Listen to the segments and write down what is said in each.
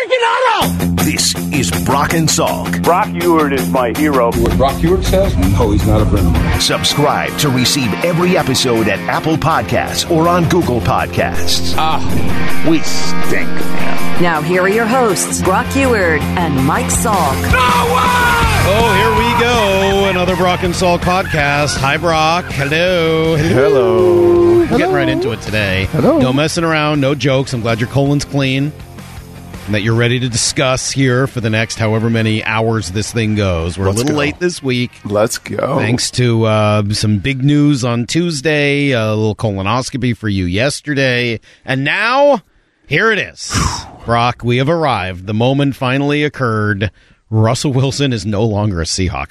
freaking auto! This is Brock and Salk. Brock Ewert is my hero. What Brock Ewert says? No, he's not a friend of mine. Subscribe to receive every episode at Apple Podcasts or on Google Podcasts. We stink, man. Now here are your hosts, Brock Ewert and Mike Salk. Oh, here we go. Another Brock and Salk podcast. Hi, Brock. Hello. Hello. We're getting right into it today. Hello. No messing around. No jokes. I'm glad your colon's clean and that you're ready to discuss here for the next however many hours this thing goes. We're a little late this week. Let's go. Thanks to some big news on Tuesday, a little colonoscopy for you yesterday. And now, here it is. Brock, we have arrived. The moment finally occurred. Russell Wilson is no longer a Seahawk.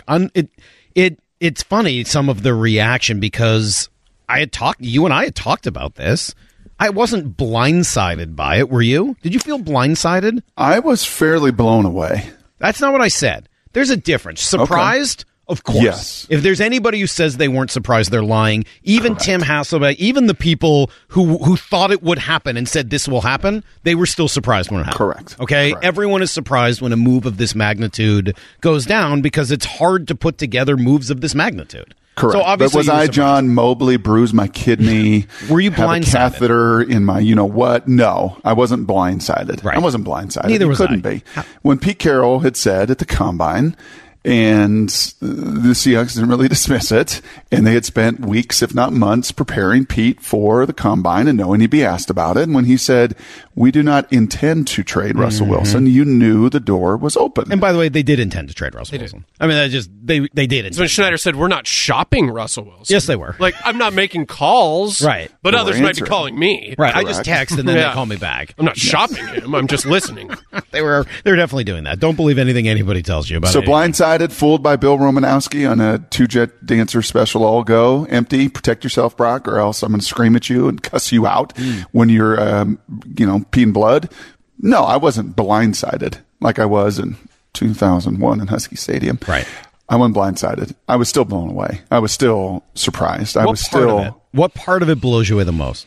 It's funny, some of the reaction, because you and I had talked about this. I wasn't blindsided by it. Were you? Did you feel blindsided? I was fairly blown away. That's not what I said. There's a difference. Surprised? Okay. Of course. Yes. If there's anybody who says they weren't surprised, they're lying. Even Correct. Tim Hasselbeck, even the people who thought it would happen and said this will happen, they were still surprised when it happened. Correct. Okay? Correct. Everyone is surprised when a move of this magnitude goes down because it's hard to put together moves of this magnitude. Correct. So obviously, but was I John Mobley, bruised my kidney? Were you blindsided? Have a catheter in my you-know-what? No, I wasn't blindsided. Right. I wasn't blindsided. Neither was I. Couldn't be. When Pete Carroll had said at the Combine, and the Seahawks didn't really dismiss it, and they had spent weeks, if not months, preparing Pete for the Combine and knowing he'd be asked about it. And when he said, we do not intend to trade Russell Wilson, you knew the door was open. And by the way, they did intend to trade Russell Wilson. I mean, they did. So Schneider said, we're not shopping Russell Wilson. Yes, they were. Like, I'm not making calls. Right. But Well, others might be calling me. Right. Correct. I just text and then they call me back. I'm not shopping him. I'm just listening. They were definitely doing that. Don't believe anything anybody tells you about it. So blindsided, fooled by Bill Romanowski on a two-jet dancer special, all go, empty, protect yourself, Brock, or else I'm going to scream at you and cuss you out when you're, peeing blood. No, I wasn't blindsided like I was in 2001 in Husky Stadium. Right. I wasn't blindsided. I was still blown away. I was still surprised. What part of it blows you away the most?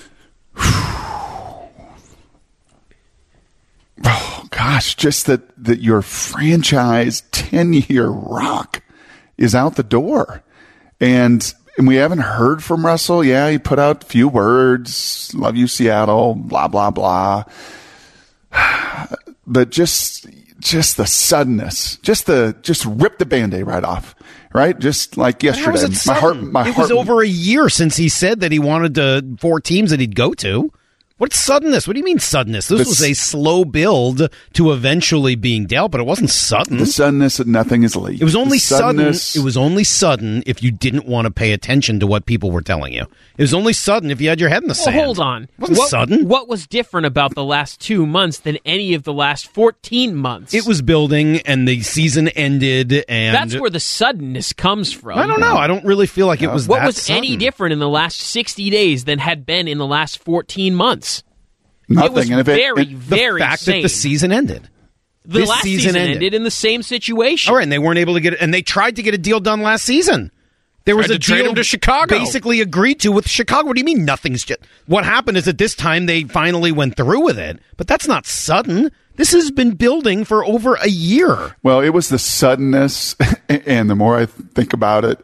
Oh, gosh, just that your franchise 10-year rock is out the door. And we haven't heard from Russell. Yeah, he put out a few words, love you, Seattle, blah, blah, blah. But just the suddenness, just rip the Band-Aid right off, right? Just like yesterday. It was over a year since he said that he wanted 4 teams that he'd go to. What's suddenness? What do you mean suddenness? This was a slow build to eventually being dealt, but it wasn't sudden. The suddenness that nothing is leaked. It was only sudden. It was only sudden if you didn't want to pay attention to what people were telling you. It was only sudden if you had your head in the sand. Well, hold on. It wasn't sudden. What was different about the last 2 months than any of the last 14 months? It was building, and the season ended, and that's where the suddenness comes from. I don't know. I don't really feel like it was what that was sudden. any different in the last 60 days than had been in the last 14 months? Nothing. It was and very the fact same. that the season ended. The last season ended in the same situation. All right, and they weren't able to get it, and they tried to get a deal done last season. There was a trade deal him to Chicago. Basically agreed to with Chicago. What do you mean nothing's just... What happened is at this time they finally went through with it, but that's not sudden. This has been building for over a year. Well, it was the suddenness, and the more I think about it...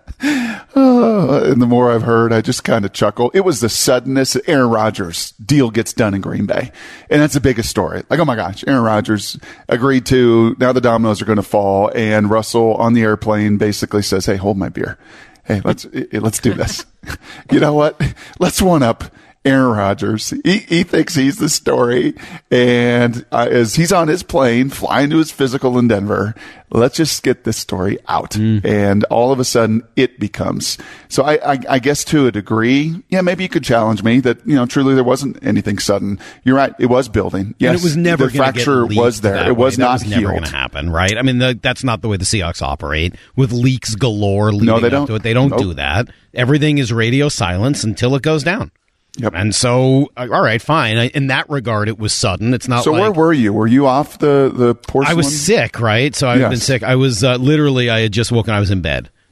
and the more I've heard, I just kind of chuckle. It was the suddenness that Aaron Rodgers' deal gets done in Green Bay. And that's the biggest story. Like, oh my gosh, Aaron Rodgers agreed to, now the dominoes are going to fall. And Russell on the airplane basically says, hey, hold my beer. Hey, let's do this. You know what? Let's one up Aaron Rodgers. He thinks he's the story. And as he's on his plane flying to his physical in Denver, let's just get this story out. And all of a sudden it becomes. So I guess to a degree, yeah, maybe you could challenge me that, truly there wasn't anything sudden. You're right. It was building. Yes. And it was never the fracture was there. It was not healed. Never going to happen, right? I mean, that's not the way the Seahawks operate with leaks galore leading up to it. They don't do that. Everything is radio silence until it goes down. Yep. And so, all right, fine. In that regard, it was sudden. It's not. So like, where were you? Were you off the porcelain? I was sick, right? So I've been sick. I was literally. I had just woken. I was in bed.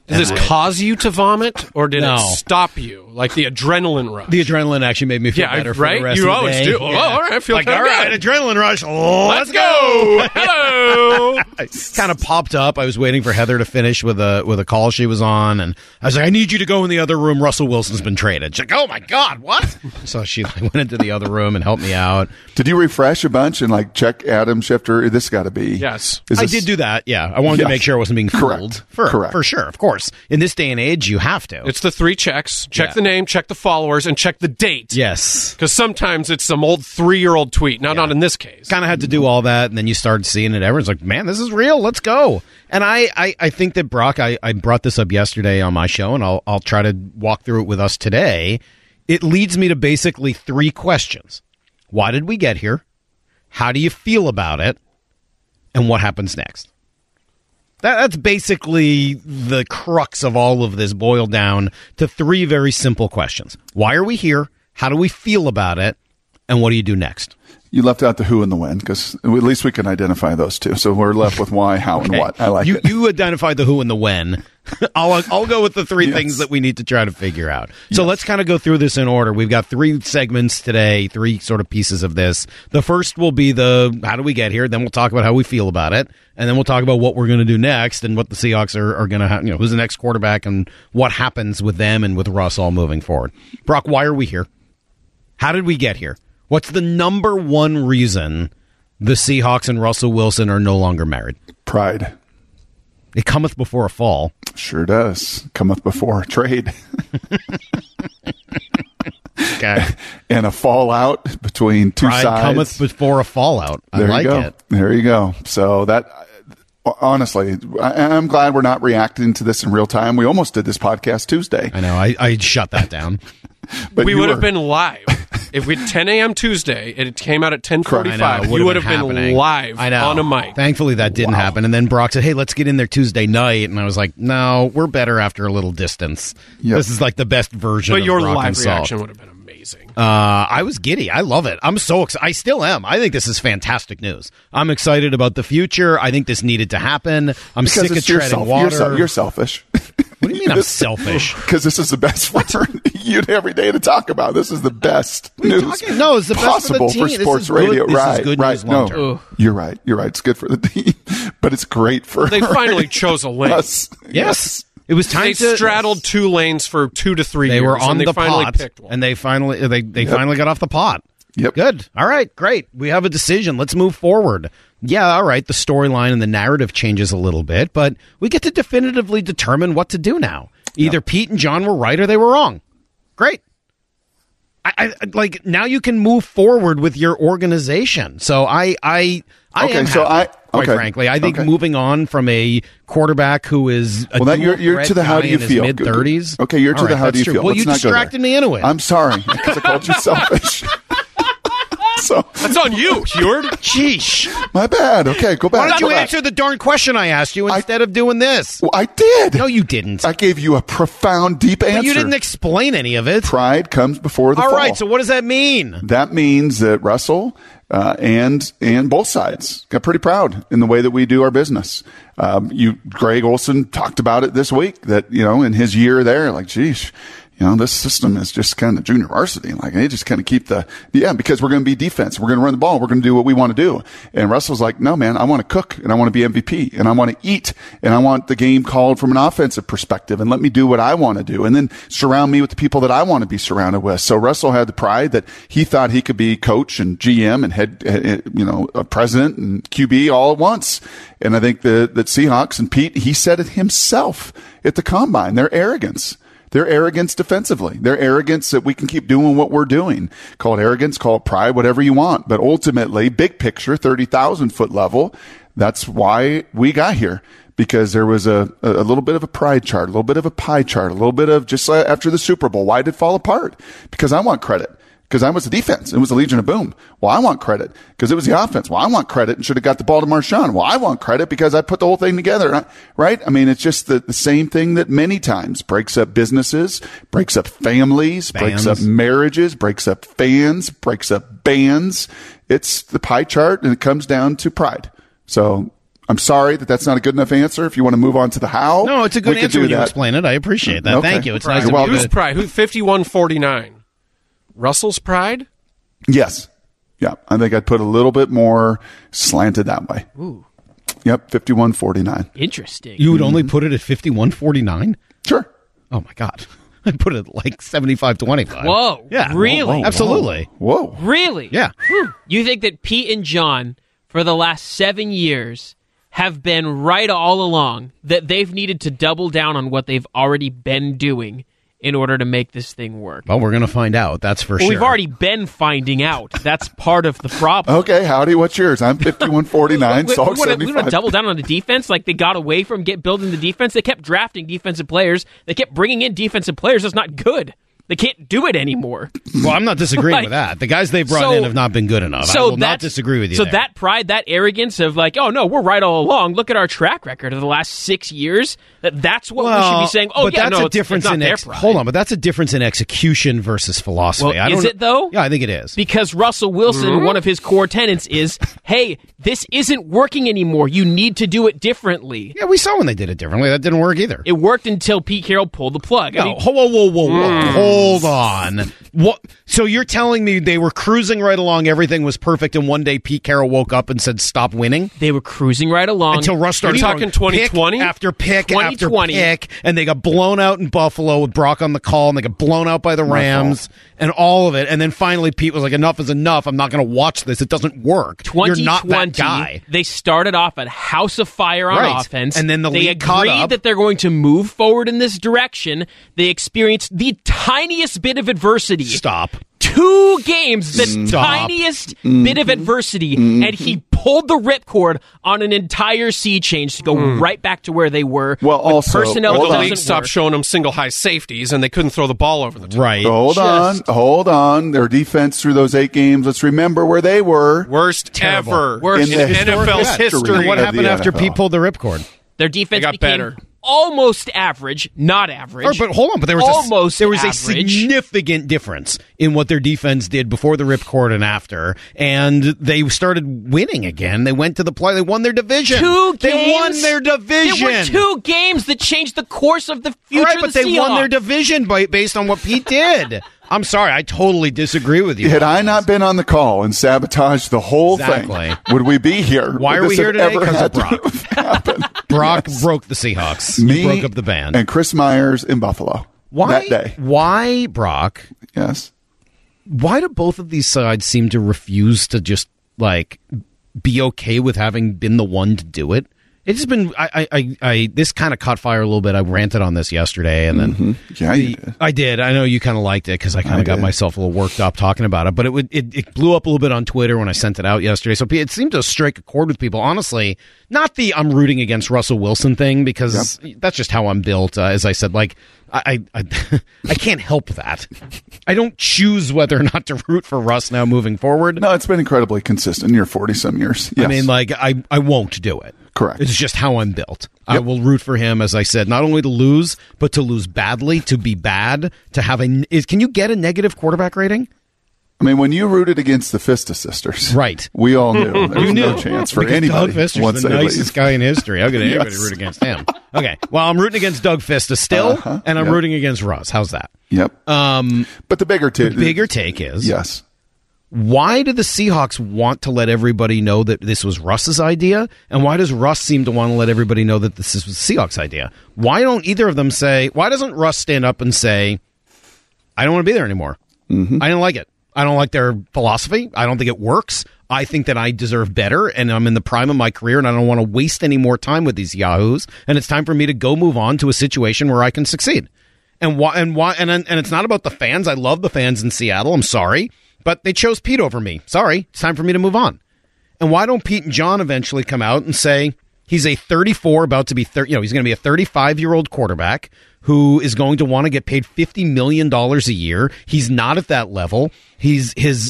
Does this cause you to vomit, or did No. it stop you? Like the adrenaline rush? The adrenaline actually made me feel better for right? the rest You of the always day. do. Oh, all right, I feel like, kinda all right, good. adrenaline rush. Oh, Let's go. Hello. I kind of popped up. I was waiting for Heather to finish with a call she was on, and I was like, I need you to go in the other room. Russell Wilson's been traded. She's like, oh my God, what? So she went into the other room and helped me out. Did you refresh a bunch and like check Adam Schefter? This got to be. Yes. Is I this- did do that, yeah. I wanted to Yes. make sure I wasn't being Correct. fooled. Correct. For sure, of course. In this day and age, you have to. It's the 3 checks. Check Yeah. the name, check the followers, and check the date. Yes. Because sometimes it's some old 3-year-old tweet. Now, not in this case. Kind of had to do all that, and then you started seeing it. Everyone's like, man, this is real. Let's go. And I think that, Brock, I brought this up yesterday on my show, and I'll try to walk through it with us today. It leads me to basically 3 questions. Why did we get here? How do you feel about it? And what happens next? That's basically the crux of all of this, boiled down to 3 very simple questions. Why are we here? How do we feel about it? And what do you do next? You left out the who and the when because at least we can identify those 2. So we're left with why, how, and what. I like you, it. You identified the who and the when. I'll go with the 3 things that we need to try to figure out. So let's kind of go through this in order. We've got 3 segments today, 3 sort of pieces of this. The first will be the how do we get here? Then we'll talk about how we feel about it. And then we'll talk about what we're going to do next and what the Seahawks are going to have, who's the next quarterback and what happens with them and with Russ all moving forward. Brock, why are we here? How did we get here? What's the number 1 reason the Seahawks and Russell Wilson are no longer married? Pride. It cometh before a fall. Sure does. Cometh before a trade. Okay. And a fallout between 2 Pride sides. cometh before a fallout. I There like you go. it. There you go. So that, honestly, I'm glad we're not reacting to this in real time. We almost did this podcast Tuesday. I know. I shut that down. But We you would have were- been live. If we 10 a.m. Tuesday, it came out at 10:45. I know, You would have happening. been live I know. on a mic. Thankfully, that didn't happen. And then Brock said, hey, let's get in there Tuesday night. And I was like, no, we're better after a little distance. Yep. This is like the best version But of your Brock live and Salt. reaction would have been amazing. I was giddy. I love it. I'm so excited. I still am. I think this is fantastic news. I'm excited about the future. I think this needed to happen. I'm because sick of it's treading yourself. water. You're selfish. What do you mean I'm selfish? Because this is the best for you every day to talk about. This is the best What are you news talking? No, it's the best for the possible team. for This sports is good. radio. This is right, good right. news long No, term. you're right. You're right. It's good for the team, but it's great for They finally chose a lane. us. Yes. It was time They to straddled 2 lanes for 2 to 3 They years. were on and they the finally pot, picked one. and they finally finally got off the pot. Yep. Good. All right. Great. We have a decision. Let's move forward. Yeah. All right. The storyline and the narrative changes a little bit, but we get to definitively determine what to do now. Either Pete and John were right or they were wrong. Great. I like now you can move forward with your organization. So I Okay, am so happy, quite okay. frankly, I think Okay. moving on from a quarterback who is a Well, that you're dual-threat to the how guy do you in his feel? mid-30s. Okay, you're to All the right, how do that's you true. feel? Well, Let's you not go there. distracted me into it. I'm sorry because I called you selfish. So That's on you, Heward. Sheesh. my bad. Okay, go back. Why don't go you back. answer the darn question I asked you instead of doing this? Well, I did. No, you didn't. I gave you a profound, deep answer. But you didn't explain any of it. Pride comes before the All fall. right, so what does that mean? That means that Russell and both sides got pretty proud in the way that we do our business. Greg Olson talked about it this week that, in his year there, like, geez, this system is just kind of junior varsity. Like, they just kind of keep because we're going to be defense. We're going to run the ball. We're going to do what we want to do. And Russell's like, no, man, I want to cook and I want to be MVP and I want to eat and I want the game called from an offensive perspective and let me do what I want to do and then surround me with the people that I want to be surrounded with. So Russell had the pride that he thought he could be coach and GM and head, a president and QB all at once. And I think that Seahawks and Pete, he said it himself at the combine, their arrogance. Their arrogance defensively. Their arrogance that we can keep doing what we're doing. Call it arrogance, call it pride, whatever you want. But ultimately, big picture, 30,000 foot level, that's why we got here. Because there was a little bit of a pride chart, a little bit of a pie chart, a little bit of just like after the Super Bowl. Why did it fall apart? Because I want credit. Because I was the defense. It was the Legion of Boom. Well, I want credit because it was the offense. Well, I want credit and should have got the ball to Marshawn. Well, I want credit because I put the whole thing together, right? I mean, it's just the same thing that many times breaks up businesses, breaks up families, breaks up marriages, breaks up fans, breaks up bands. It's the pie chart and it comes down to pride. So I'm sorry that's not a good enough answer. If you want to move on to the how, No, it's a good we could answer do when you that. explain it. I appreciate that. Okay. Thank you. It's Pride. nice to Well, be Who's good. Pride? 5149. Russell's Pride? Yes. Yeah. I think I'd put a little bit more slanted that way. Ooh. Yep. 51-49. Interesting. You would only put it at 51-49? Sure. Oh, my God. I'd put it like 75-25. Whoa. Yeah. Really? Absolutely. Whoa. Really? Yeah. You think that Pete and John, for the last 7 years, have been right all along, that they've needed to double down on what they've already been doing in order to make this thing work? Well, we're going to find out. That's for Well, sure. we've already been finding out. That's part of the problem. Okay. Howdy. What's yours? I'm 51-49. We Salk want to 75. double down on the defense. Like, they got away from building the defense. They kept drafting defensive players. They kept bringing in defensive players. That's not good. They can't do it anymore. Well, I'm not disagreeing Like, with that. The guys they've brought in have not been good enough. I will not disagree with you So there. that pride, that arrogance of like, oh no, we're right all along. Look at our track record of the last 6 years. That's what we should be saying. Oh but yeah, that's no, a difference it's not in their pride. hold on, but that's a difference in execution versus philosophy. Well, I don't is it though? Yeah, I think it is. Because Russell Wilson, one of his core tenets is, hey, this isn't working anymore. You need to do it differently. Yeah, we saw when they did it differently. That didn't work either. It worked until Pete Carroll pulled the plug. I No, mean, whoa. Hold on. What? So you're telling me they were cruising right along, everything was perfect, and one day Pete Carroll woke up and said, "Stop winning"? they were cruising right along Until Russ started You're talking throwing 2020? pick after pick after 2020. pick, and they got blown out in Buffalo with Brock on the call, and they got blown out by the Rams, and all of it. And then finally, Pete was like, "Enough is enough. I'm not going to watch this. It doesn't work. You're not that guy." They started off at house of fire on Right. offense, And then the they league caught agreed up. that they're going to move forward in this direction. They experienced the tiniest bit of adversity. Stop. 2 games, the Stop. tiniest bit of adversity, and he pulled the ripcord on an entire sea change to go right back to where they were. Well, when also, personnel hold The on. league doesn't stopped work. showing them single high safeties, and they couldn't throw the ball over the top. Right. Hold on. Their defense through those 8 games, let's remember where they were. Worst Terrible. ever Worst in in the NFL's history. history. And what of happened the after NFL. Pete pulled the ripcord? Their defense got became better. almost average, not average. But hold on, but there was almost a average. significant difference in what their defense did before the ripcord and after, and they started winning again. They went to the play. They won their division. 2 games. They won their division. There were 2 games that changed the course of the future Right, of but the they won their Seahawks. division based on what Pete did. I'm sorry, I totally disagree with you. Had I not been on the call and sabotaged the whole Exactly. thing, would we be here? Why Would are we this here have today? ever Because of had to Brock. have happened? Brock Yes. broke the Seahawks. Me He broke up the band. and Chris Myers in Buffalo that day. Why, Brock? Yes. Why do both of these sides seem to refuse to just like be okay with having been the one to do it? It's just been I this kind of caught fire a little bit. I ranted on this yesterday, and then Yeah, you did. I did. I know you kind of liked it because I kind I of got did. myself a little worked up talking about it. But it blew up a little bit on Twitter when I sent it out yesterday. So it seemed to strike a chord with people. Honestly, not the I'm rooting against Russell Wilson thing because that's just how I'm built. As I said, like I can't help that. I don't choose whether or not to root for Russ now moving forward. No, it's been incredibly consistent in your 40-some years. Yes. I mean, like I won't do it. Correct. It's just how I'm built. I will root for him, as I said, not only to lose, but to lose badly, to be bad, to have can you get a negative quarterback rating? I mean, when you rooted against the Fista sisters, Right. we all knew there was no chance for Because anybody Doug Fister's once the they nicest leave. guy in history. How could anybody Yes. root against him? Okay. Well, I'm rooting against Doug Fista still, and I'm Yep. rooting against Russ. How's that? Yep. But the bigger Take is yes. why do the Seahawks want to let everybody know that this was Russ's idea? And why does Russ seem to want to let everybody know that this was the Seahawks' idea? Why don't either of them say, why doesn't Russ stand up and say, I don't want to be there anymore. Mm-hmm. I didn't like it. I don't like their philosophy. I don't think it works. I think that I deserve better, and I'm in the prime of my career, and I don't want to waste any more time with these yahoos. And it's time for me to go move on to a situation where I can succeed. And why? And it's not about the fans. I love the fans in Seattle. I'm sorry, but they chose Pete over me. Sorry, it's time for me to move on. And why don't Pete and John eventually come out and say he's a 34, about to be 30? You know, he's going to be a 35-year-old quarterback who is going to want to get paid $50 million a year. He's not at that level. His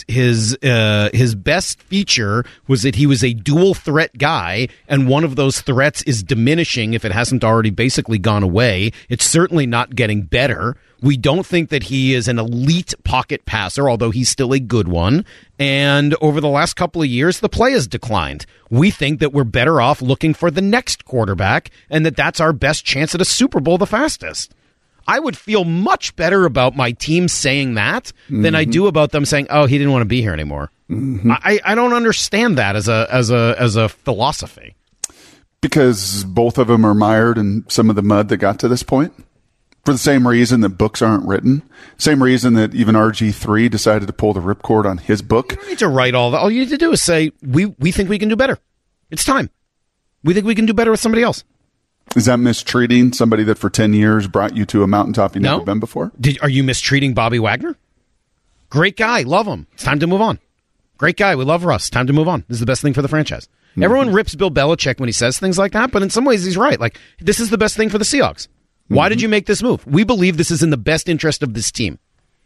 best feature was that he was a dual threat guy, and one of those threats is diminishing if it hasn't already basically gone away. It's certainly not getting better. We don't think that he is an elite pocket passer, although he's still a good one. And over the last couple of years, the play has declined. We think that we're better off looking for the next quarterback, and that that's our best chance at a Super Bowl the fastest. I would feel much better about my team saying that than I do about them saying, "Oh, he didn't want to be here anymore." I don't understand that as a philosophy. Because both of them are mired in some of the mud that got to this point. For the same reason that books aren't written. Same reason that even RG3 decided to pull the ripcord on his book. You don't need to write all that. All you need to do is say, we think we can do better. It's time. We think we can do better with somebody else. Is that mistreating somebody that for 10 years brought you to a mountaintop you've never been before? Are you mistreating Bobby Wagner? Great guy. Love him. It's time to move on. Great guy. We love Russ. Time to move on. This is the best thing for the franchise. Everyone rips Bill Belichick when he says things like that, but in some ways he's right. Like, this is the best thing for the Seahawks. Why did you make this move? We believe this is in the best interest of this team.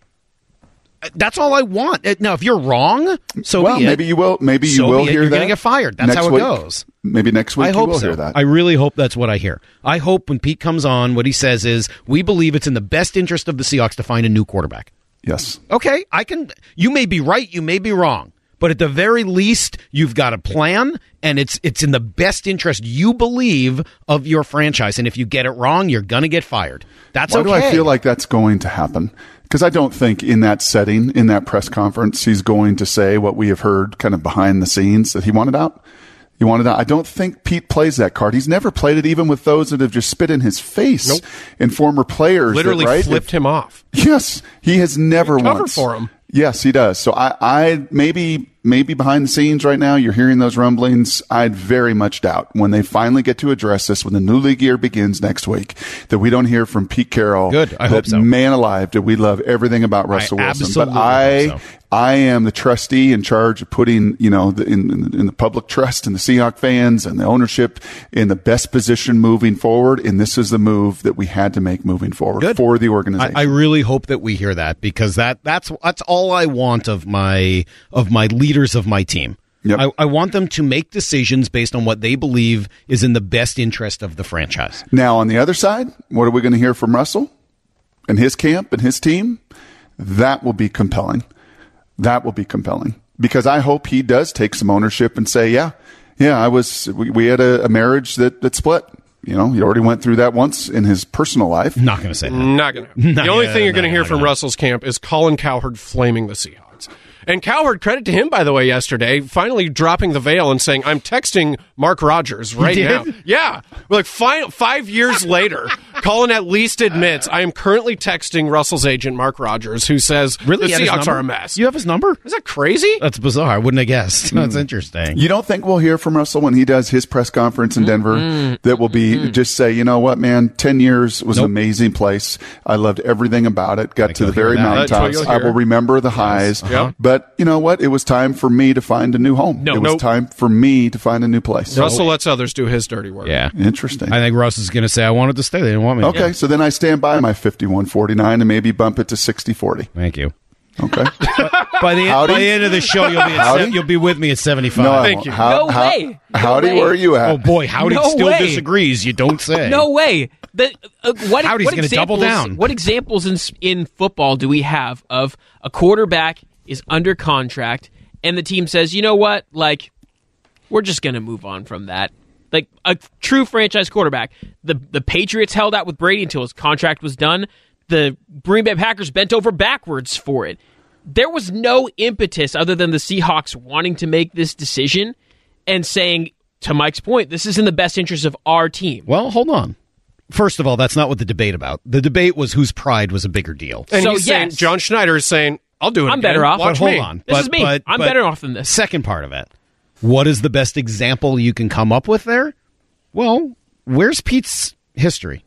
That's all I want. Now, if you're wrong, so be it. Maybe you will. Maybe you will hear that. You're going to get fired. That's how it goes. Maybe next week you will hear that. I really hope that's what I hear. I hope when Pete comes on, what he says is, we believe it's in the best interest of the Seahawks to find a new quarterback. Yes. Okay, you may be right, you may be wrong. But at the very least, you've got a plan, and it's in the best interest, you believe, of your franchise. And if you get it wrong, you're going to get fired. That's okay. Why do I feel like that's going to happen? Because I don't think in that setting, in that press conference, he's going to say what we have heard kind of behind the scenes, that he wanted out. He wanted out. I don't think Pete plays that card. He's never played it, even with those that have just spit in his face. And former players. Literally flipped him off. Yes. He has never cover once. For him. Yes, he does. So I maybe behind the scenes right now, you're hearing those rumblings. I'd very much doubt when they finally get to address this, when the new league year begins next week, that we don't hear from Pete Carroll. Good. I hope so. Man alive, that we love everything about Russell Wilson. But I am the trustee in charge of putting, in the public trust and the Seahawks fans and the ownership in the best position moving forward. And this is the move that we had to make moving forward for the organization. I really hope that we hear that, because that's all I want of my leaders of my team. Yep. I want them to make decisions based on what they believe is in the best interest of the franchise. Now, on the other side, what are we going to hear from Russell and his camp and his team? That will be compelling. That will be compelling, because I hope he does take some ownership and say, we had a marriage that split. He already went through that once in his personal life. Not going to say that. Not going to. The only thing you're going to hear from Russell's camp is Colin Cowherd flaming the Seahawks. And Cowherd, credit to him, by the way, yesterday, finally dropping the veil and saying, I'm texting Mark Rogers right now. Yeah. Like 5 years later, Colin at least admits, I am currently texting Russell's agent, Mark Rogers, who says the Seahawks are a mess. You have his number? Is that crazy? That's bizarre. I wouldn't have guessed. That's interesting. You don't think we'll hear from Russell when he does his press conference in Denver that will be just say, you know what, man, 10 years was an amazing place. I loved everything about it. Got to the very mountaintops. I will remember the highs. Yep. But you know what? It was time for me to find a new home. It was time for me to find a new place. Russell lets others do his dirty work. Yeah. Interesting. I think Russ is going to say, I wanted to stay. They didn't want me. Okay, so then I stand by my 51-49 and maybe bump it to 60-40. Thank you. Okay. By the end of the show, you'll be with me at 75. No, thank you. No way. Howdy, where are you at? Oh, boy, Howdy still disagrees. You don't say. No way. Howdy's going to double down. What examples in football do we have of a quarterback is under contract and the team says, you know what, like, we're just going to move on from that? Like, a true franchise quarterback. The Patriots held out with Brady until his contract was done. The Green Bay Packers bent over backwards for it. There was no impetus other than the Seahawks wanting to make this decision and saying, to Mike's point, this is in the best interest of our team. Well, hold on. First of all, that's not what the debate about. The debate was whose pride was a bigger deal. And so, he's saying, John Schneider is saying, I'll do it. I'm better off. Watch hold me. on. This is me. I'm better off than this. Second part of it. What is the best example you can come up with there? Well, where's Pete's history?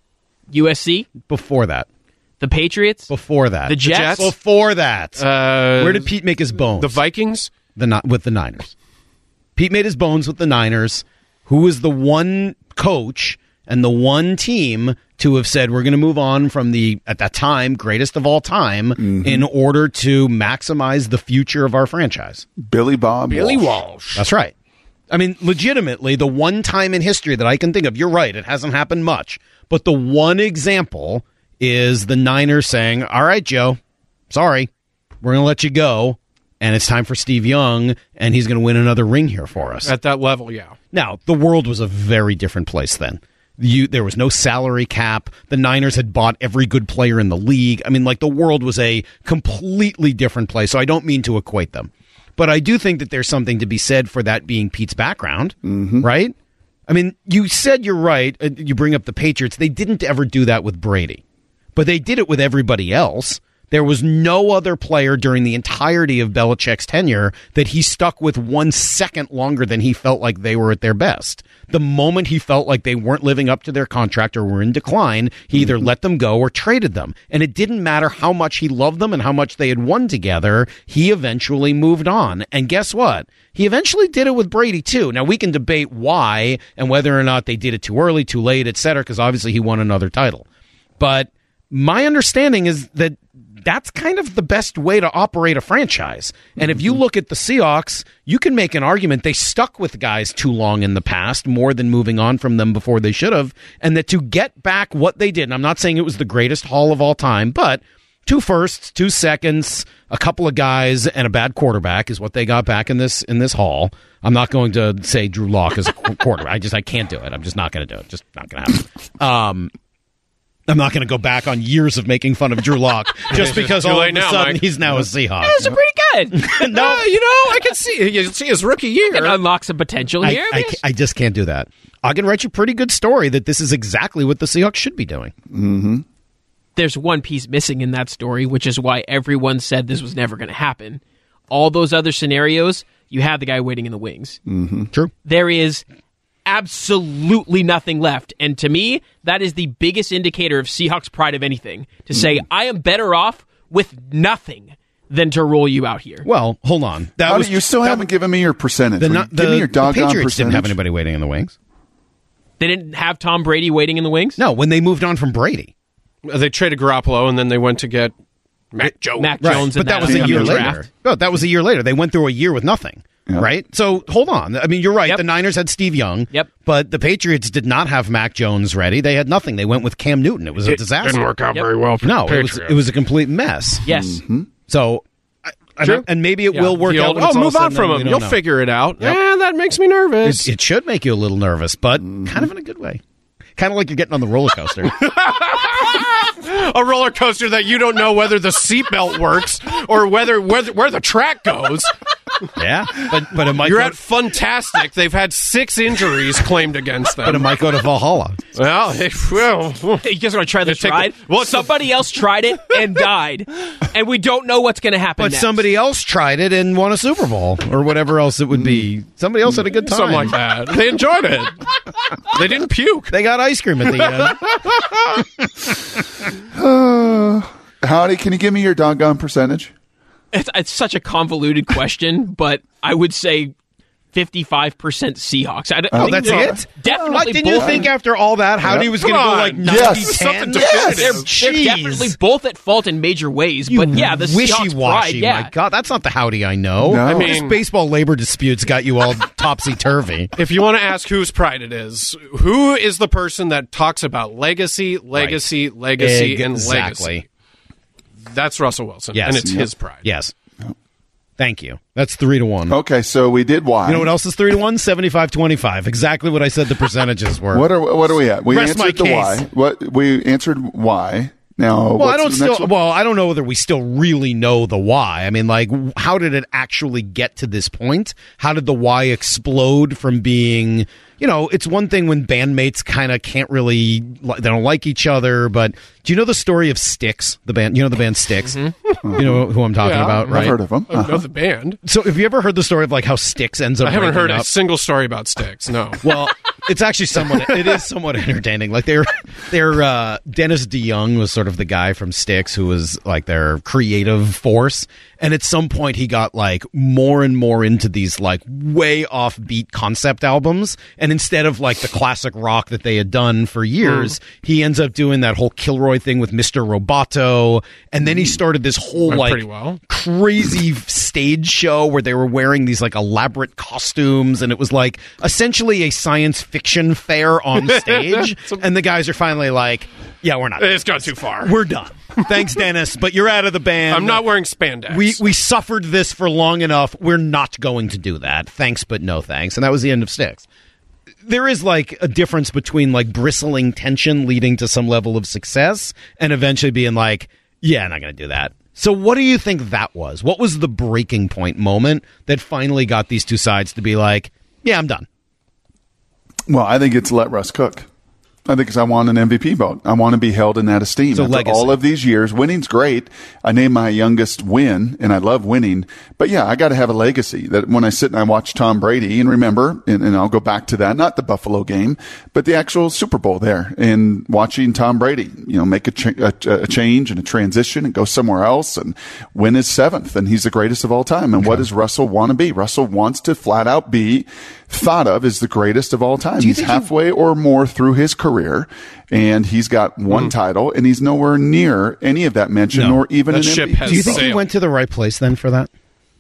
USC? Before that. The Patriots? Before that. The Jets? Before that. Where did Pete make his bones? The Vikings? With the Niners. Pete made his bones with the Niners, who was the one coach and the one team to have said we're going to move on from the, at that time, greatest of all time in order to maximize the future of our franchise. Billy Walsh. That's right. I mean, legitimately, the one time in history that I can think of, you're right, it hasn't happened much, but the one example is the Niners saying, all right, Joe, sorry, we're going to let you go, and it's time for Steve Young, and he's going to win another ring here for us. At that level, yeah. Now, the world was a very different place then. There was no salary cap. The Niners had bought every good player in the league. I mean, like, the world was a completely different place, so I don't mean to equate them. But I do think that there's something to be said for that being Pete's background, right? I mean, you said you're right. You bring up the Patriots. They didn't ever do that with Brady, but they did it with everybody else. There was no other player during the entirety of Belichick's tenure that he stuck with 1 second longer than he felt like they were at their best. The moment he felt like they weren't living up to their contract or were in decline, he either let them go or traded them. And it didn't matter how much he loved them and how much they had won together, he eventually moved on. And guess what? He eventually did it with Brady, too. Now, we can debate why and whether or not they did it too early, too late, etc., because obviously he won another title. But my understanding is that that's kind of the best way to operate a franchise. And if you look at the Seahawks, you can make an argument they stuck with guys too long in the past, more than moving on from them before they should have, and that to get back what they did, and I'm not saying it was the greatest haul of all time, but 2 firsts, 2 seconds, a couple of guys, and a bad quarterback is what they got back in this haul. I'm not going to say Drew Lock is a quarterback. I can't do it. I'm just not going to do it. Just not going to happen. I'm not going to go back on years of making fun of Drew Lock just because all of a sudden he's now a Seahawk. Those are pretty good. No, I can see. You see his rookie year. It unlocks some potential here. I just can't do that. I can write you a pretty good story that this is exactly what the Seahawks should be doing. Mm-hmm. There's one piece missing in that story, which is why everyone said this was never going to happen. All those other scenarios, you have the guy waiting in the wings. Mm-hmm. True. There is absolutely nothing left. And to me, that is the biggest indicator of Seahawks pride of anything. To say, I am better off with nothing than to roll you out here. Well, hold on. You still haven't given me your percentage. Give me your doggone Patriots percentage. didn't have anybody waiting in the wings. They didn't have Tom Brady waiting in the wings? No, when they moved on from Brady. They traded Garoppolo, and then they went to get Mac Jones. But that was a year later. No, that was a year later. They went through a year with nothing. Yep. Right? So, hold on. I mean, you're right. Yep. The Niners had Steve Young. Yep. But the Patriots did not have Mac Jones ready. They had nothing. They went with Cam Newton. It was a disaster. It didn't work out very well for the Patriots. It was a complete mess. Yes. Mm-hmm. So, and maybe it will work out. Move on from him. You'll figure it out. Yep. Yeah, that makes me nervous. It should make you a little nervous, but kind of in a good way. Kind of like you're getting on the roller coaster. A roller coaster that you don't know whether the seatbelt works or where the track goes. Yeah, but it might. You're at Funtastic. They've had 6 injuries claimed against them. But it might go to Valhalla. Well, you guys want to try this ride? Somebody else tried it and died, and we don't know what's going to happen. But next. somebody else tried it and won a Super Bowl or whatever else it would be. Somebody else had a good time. Something like that. They enjoyed it. They didn't puke. They got ice cream at the end. Howdy, can you give me your doggone percentage? It's such a convoluted question, but I would say 55% Seahawks. That's it? Definitely. Didn't you think after all that, Howdy was going to go like 90-10? They're definitely both at fault in major ways, but the Seahawks pride, My God, that's not the Howdy I know. No. I mean, this baseball labor disputes got you all topsy-turvy. If you want to ask whose pride it is, who is the person that talks about legacy, and legacy? That's Russell Wilson, and it's his pride. Yes. Thank you. That's 3-1. Okay, so we did why. You know what else is 3-1? 75-25. Exactly what I said the percentages were. What are we at? We Rest answered the why. We answered why. Now, well, I don't know whether we still really know the why. I mean, like, how did it actually get to this point? How did the why explode from being, it's one thing when bandmates kind of can't really, they don't like each other, but do you know the story of Styx, the band? You know the band Styx? Mm-hmm. You know who I'm talking about, right? I've heard of them. I know the band. So have you ever heard the story of, like, how Styx ends up I haven't heard a single story about Styx, no. Well, it's actually somewhat entertaining. Like, their Dennis DeYoung was sort of the guy from Styx who was, like, their creative force, And at some point he got like more and more into these like way offbeat concept albums. And instead of like the classic rock that they had done for years, he ends up doing that whole Kilroy thing with Mr. Roboto. And then he started this whole like crazy stage show where they were wearing these like elaborate costumes. And it was like essentially a science fiction fair on stage. And the guys are finally like, yeah, we're not. It's gone too far. We're done. Thanks, Dennis, but you're out of the band. I'm not wearing spandex. We suffered this for long enough. We're not going to do that. Thanks, but no thanks. And that was the end of Styx. There is like a difference between like bristling tension leading to some level of success and eventually being like, yeah, I'm not going to do that. So what do you think that was? What was the breaking point moment that finally got these two sides to be like, yeah, I'm done? Well, I think it's let Russ cook. I think because I want an MVP vote. I want to be held in that esteem. So After legacy. all of these years, winning's great. I named my youngest win, and I love winning. But yeah, I got to have a legacy that when I sit and I watch Tom Brady, and remember, and I'll go back to that, not the Buffalo game, but the actual Super Bowl there, and watching Tom Brady, make a change and a transition and go somewhere else and win his 7th, and he's the greatest of all time. And what does Russell want to be? Russell wants to flat out be thought of as the greatest of all time. He's halfway or more through his career, and he's got one title, and he's nowhere near any of that mention or even that an ship MVP. has Do you think he sailed. went to the right place then for that?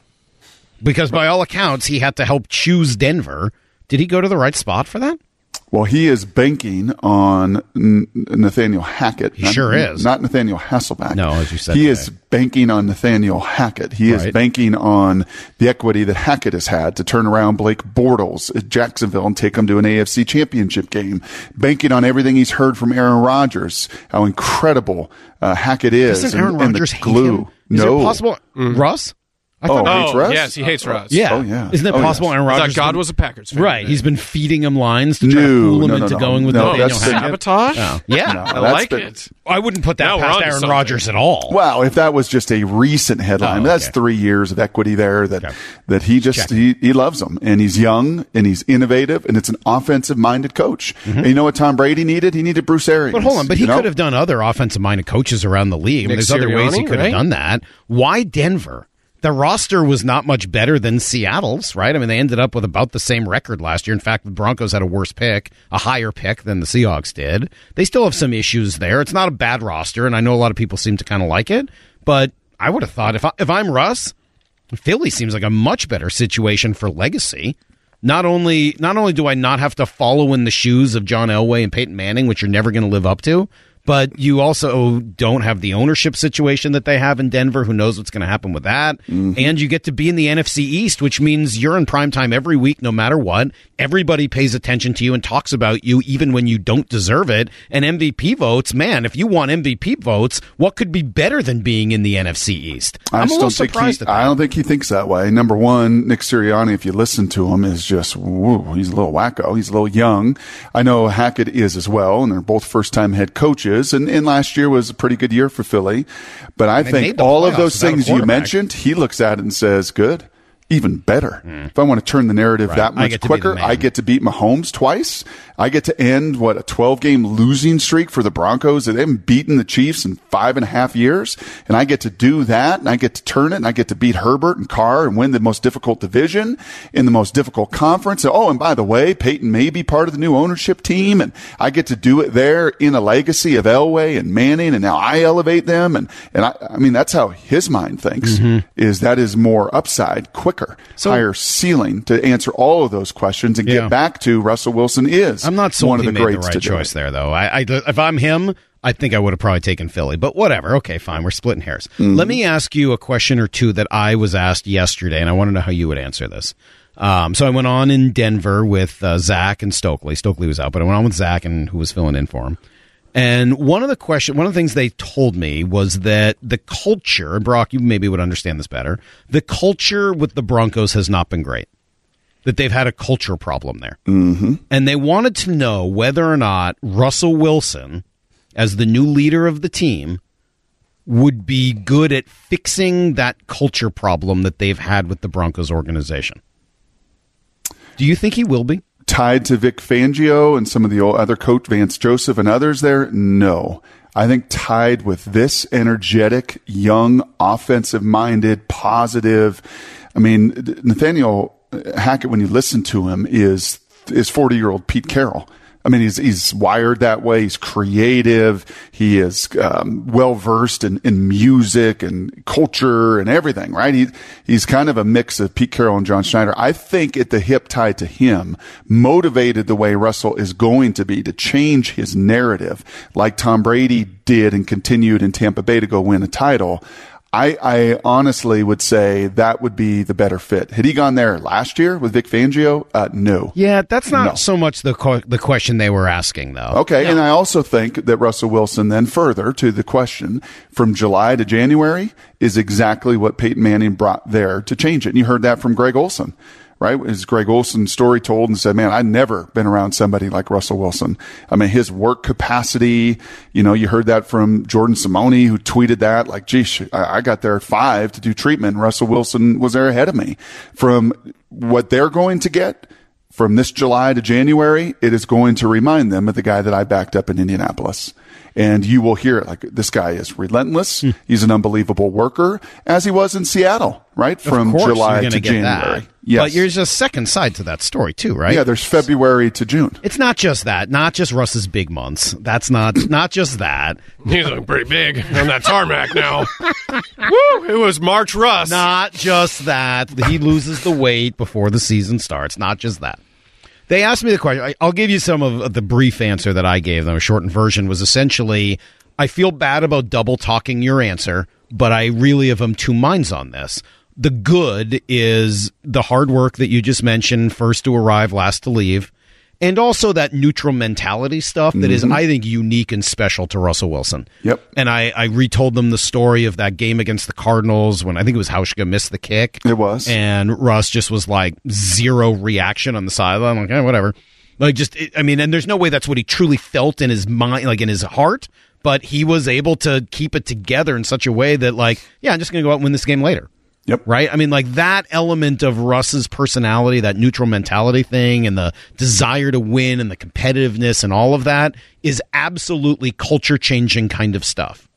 Because by all accounts, he had to help choose Denver. Did he go to the right spot for that? Well, he is banking on Nathaniel Hackett. He sure is. Not Nathaniel Hasselbeck. No, as you said He today. is banking on Nathaniel Hackett. He is Right. banking on the equity that Hackett has had to turn around Blake Bortles at Jacksonville and take him to an AFC championship game. Banking on everything he's heard from Aaron Rodgers, how incredible Hackett is. Doesn't Aaron and the Rodgers hate glue. him? Is No. it possible? Russ? I thought hates Russ? Yes, he hates Russ. Yeah. Oh, yeah. Isn't it Oh, possible yes. Aaron I Rodgers... thought God was a Packers fan. Right. He's been feeding him lines to try to No, fool him no, into no. going with No, Nathaniel that's Hackett. Sabotage? Oh. Yeah. No, I that's like been- it. I wouldn't put that Now we're past onto Aaron something. Rodgers at all. Wow, if that was just a recent headline, Oh, that's okay. 3 years of equity there that Okay. that he just he loves them, and he's young and he's innovative, and it's an offensive minded coach. And you know what Tom Brady needed? He needed Bruce Arians. But hold on, but he you know? could have done other offensive-minded coaches around the league. Nick There's other ways he Sirianni, could have right? done that. Why Denver? The roster was not much better than Seattle's, right? I mean, they ended up with about the same record last year. In fact, the Broncos had a worse pick, a higher pick than the Seahawks did. They still have some issues there. It's not a bad roster, and I know a lot of people seem to kind of like it. But I would have thought if I'm Russ, Philly seems like a much better situation for legacy. Not only do I not have to follow in the shoes of John Elway and Peyton Manning, which you're never going to live up to, but you also don't have the ownership situation that they have in Denver. Who knows what's going to happen with that? And you get to be in the NFC East, which means you're in primetime every week, no matter what. Everybody pays attention to you and talks about you, even when you don't deserve it. And MVP votes, man, if you want MVP votes, what could be better than being in the NFC East? I'm a little surprised at that. I don't think he thinks that way. Number one, Nick Sirianni, if you listen to him, is just, woo, he's a little wacko. He's a little young. I know Hackett is as well, and they're both first-time head coaches. And last year was a pretty good year for Philly. But I They think made the all of playoffs those without a things you quarterback. mentioned, he looks at it and says, good. Even better. If I want to turn the narrative that I much get to be the quicker, man. I get to beat Mahomes twice. I get to end, a 12-game losing streak for the Broncos. They haven't beaten the Chiefs in 5.5 years. And I get to do that, and I get to turn it, and I get to beat Herbert and Carr and win the most difficult division in the most difficult conference. Oh, and by the way, Peyton may be part of the new ownership team, and I get to do it there in a legacy of Elway and Manning, and now I elevate them. And I mean, that's how his mind thinks, is that is more upside, quicker, higher ceiling to answer all of those questions and Yeah. get back to Russell Wilson is I'm not sold one of he the made the greats right to do choice it. there, though. If I'm him, I think I would have probably taken Philly. But whatever. Okay, fine. We're splitting hairs. Let me ask you a question or two that I was asked yesterday, and I want to know how you would answer this. So I went on in Denver with Zach and Stokely. Stokely was out, but I went on with Zach, and who was filling in for him. And one of the things they told me was that the culture, and Brock, you maybe would understand this better, the culture with the Broncos has not been great. That they've had a culture problem there. Mm-hmm. And they wanted to know whether or not Russell Wilson, as the new leader of the team, would be good at fixing that culture problem that they've had with the Broncos organization. Do you think he will be? Tied to Vic Fangio and some of the other coach, Vance Joseph and others there? No. I think tied with this energetic, young, offensive-minded, positive. I mean, Nathaniel Hackett, when you listen to him, is 40-year-old Pete Carroll. I mean, he's wired that way. He's creative. He is well-versed in music and culture and everything, right? He's kind of a mix of Pete Carroll and John Schneider. I think at the hip tied to him motivated the way Russell is going to be to change his narrative like Tom Brady did and continued in Tampa Bay to go win a title. I honestly would say that would be the better fit. Had he gone there last year with Vic Fangio? No. Yeah, that's not so much the question they were asking, though. Okay, and I also think that Russell Wilson, then further to the question, from July to January is exactly what Peyton Manning brought there to change it. And you heard that from Greg Olson. Right? As Greg Olson's story told and said, man, I've never been around somebody like Russell Wilson. I mean, his work capacity, you heard that from Jordan Simone, who tweeted that like, geez, I got there at 5 to do treatment. And Russell Wilson was there ahead of me. From what they're going to get from this July to January, it is going to remind them of the guy that I backed up in Indianapolis. And you will hear it like this guy is relentless. He's an unbelievable worker, as he was in Seattle, right? From July to January. Yes. But there's a second side to that story, too, right? Yeah, there's February to June. It's not just that. Not just Russ's big months. That's not just that. He's looking pretty big on that tarmac now. Woo! It was March Russ. Not just that. He loses the weight before the season starts. Not just that. They asked me the question. I'll give you some of the brief answer that I gave them. A shortened version was essentially, I feel bad about double talking your answer, but I really have two minds on this. The good is the hard work that you just mentioned, first to arrive, last to leave, and also that neutral mentality stuff that is, I think, unique and special to Russell Wilson. Yep. And I retold them the story of that game against the Cardinals when I think it was Hauschka missed the kick. It was. And Russ just was like zero reaction on the sideline. Like, whatever. Like, and there's no way that's what he truly felt in his mind, like in his heart, but he was able to keep it together in such a way that, like, yeah, I'm just going to go out and win this game later. Yep. Right? I mean, like that element of Russ's personality, that neutral mentality thing and the desire to win and the competitiveness and all of that is absolutely culture-changing kind of stuff.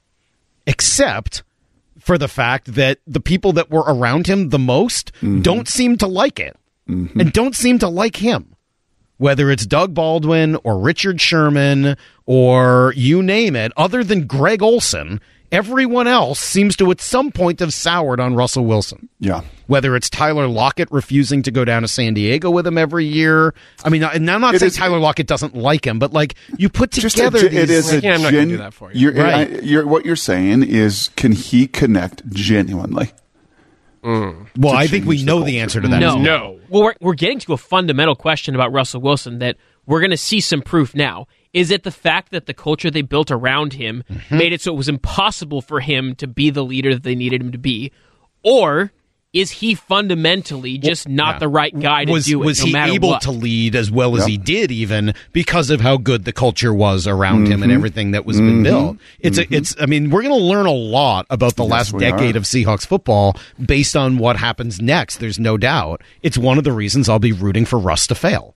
Except for the fact that the people that were around him the most don't seem to like it and don't seem to like him. Whether it's Doug Baldwin or Richard Sherman or you name it, other than Greg Olson, everyone else seems to at some point have soured on Russell Wilson. Yeah. Whether it's Tyler Lockett refusing to go down to San Diego with him every year. I mean, and I'm not saying Tyler Lockett doesn't like him, but like you put together these... I'm not going to do that for you. What you're saying is, can he connect genuinely? Well, I think we know the answer to that. No. Well, we're getting to a fundamental question about Russell Wilson that we're going to see some proof now. Is it the fact that the culture they built around him made it so it was impossible for him to be the leader that they needed him to be? Or is he fundamentally just not the right guy to do it, was he able to lead as well as he did, even because of how good the culture was around him and everything that was been built? I mean, we're going to learn a lot about the last decade of Seahawks football based on what happens next. There's no doubt. It's one of the reasons I'll be rooting for Russ to fail.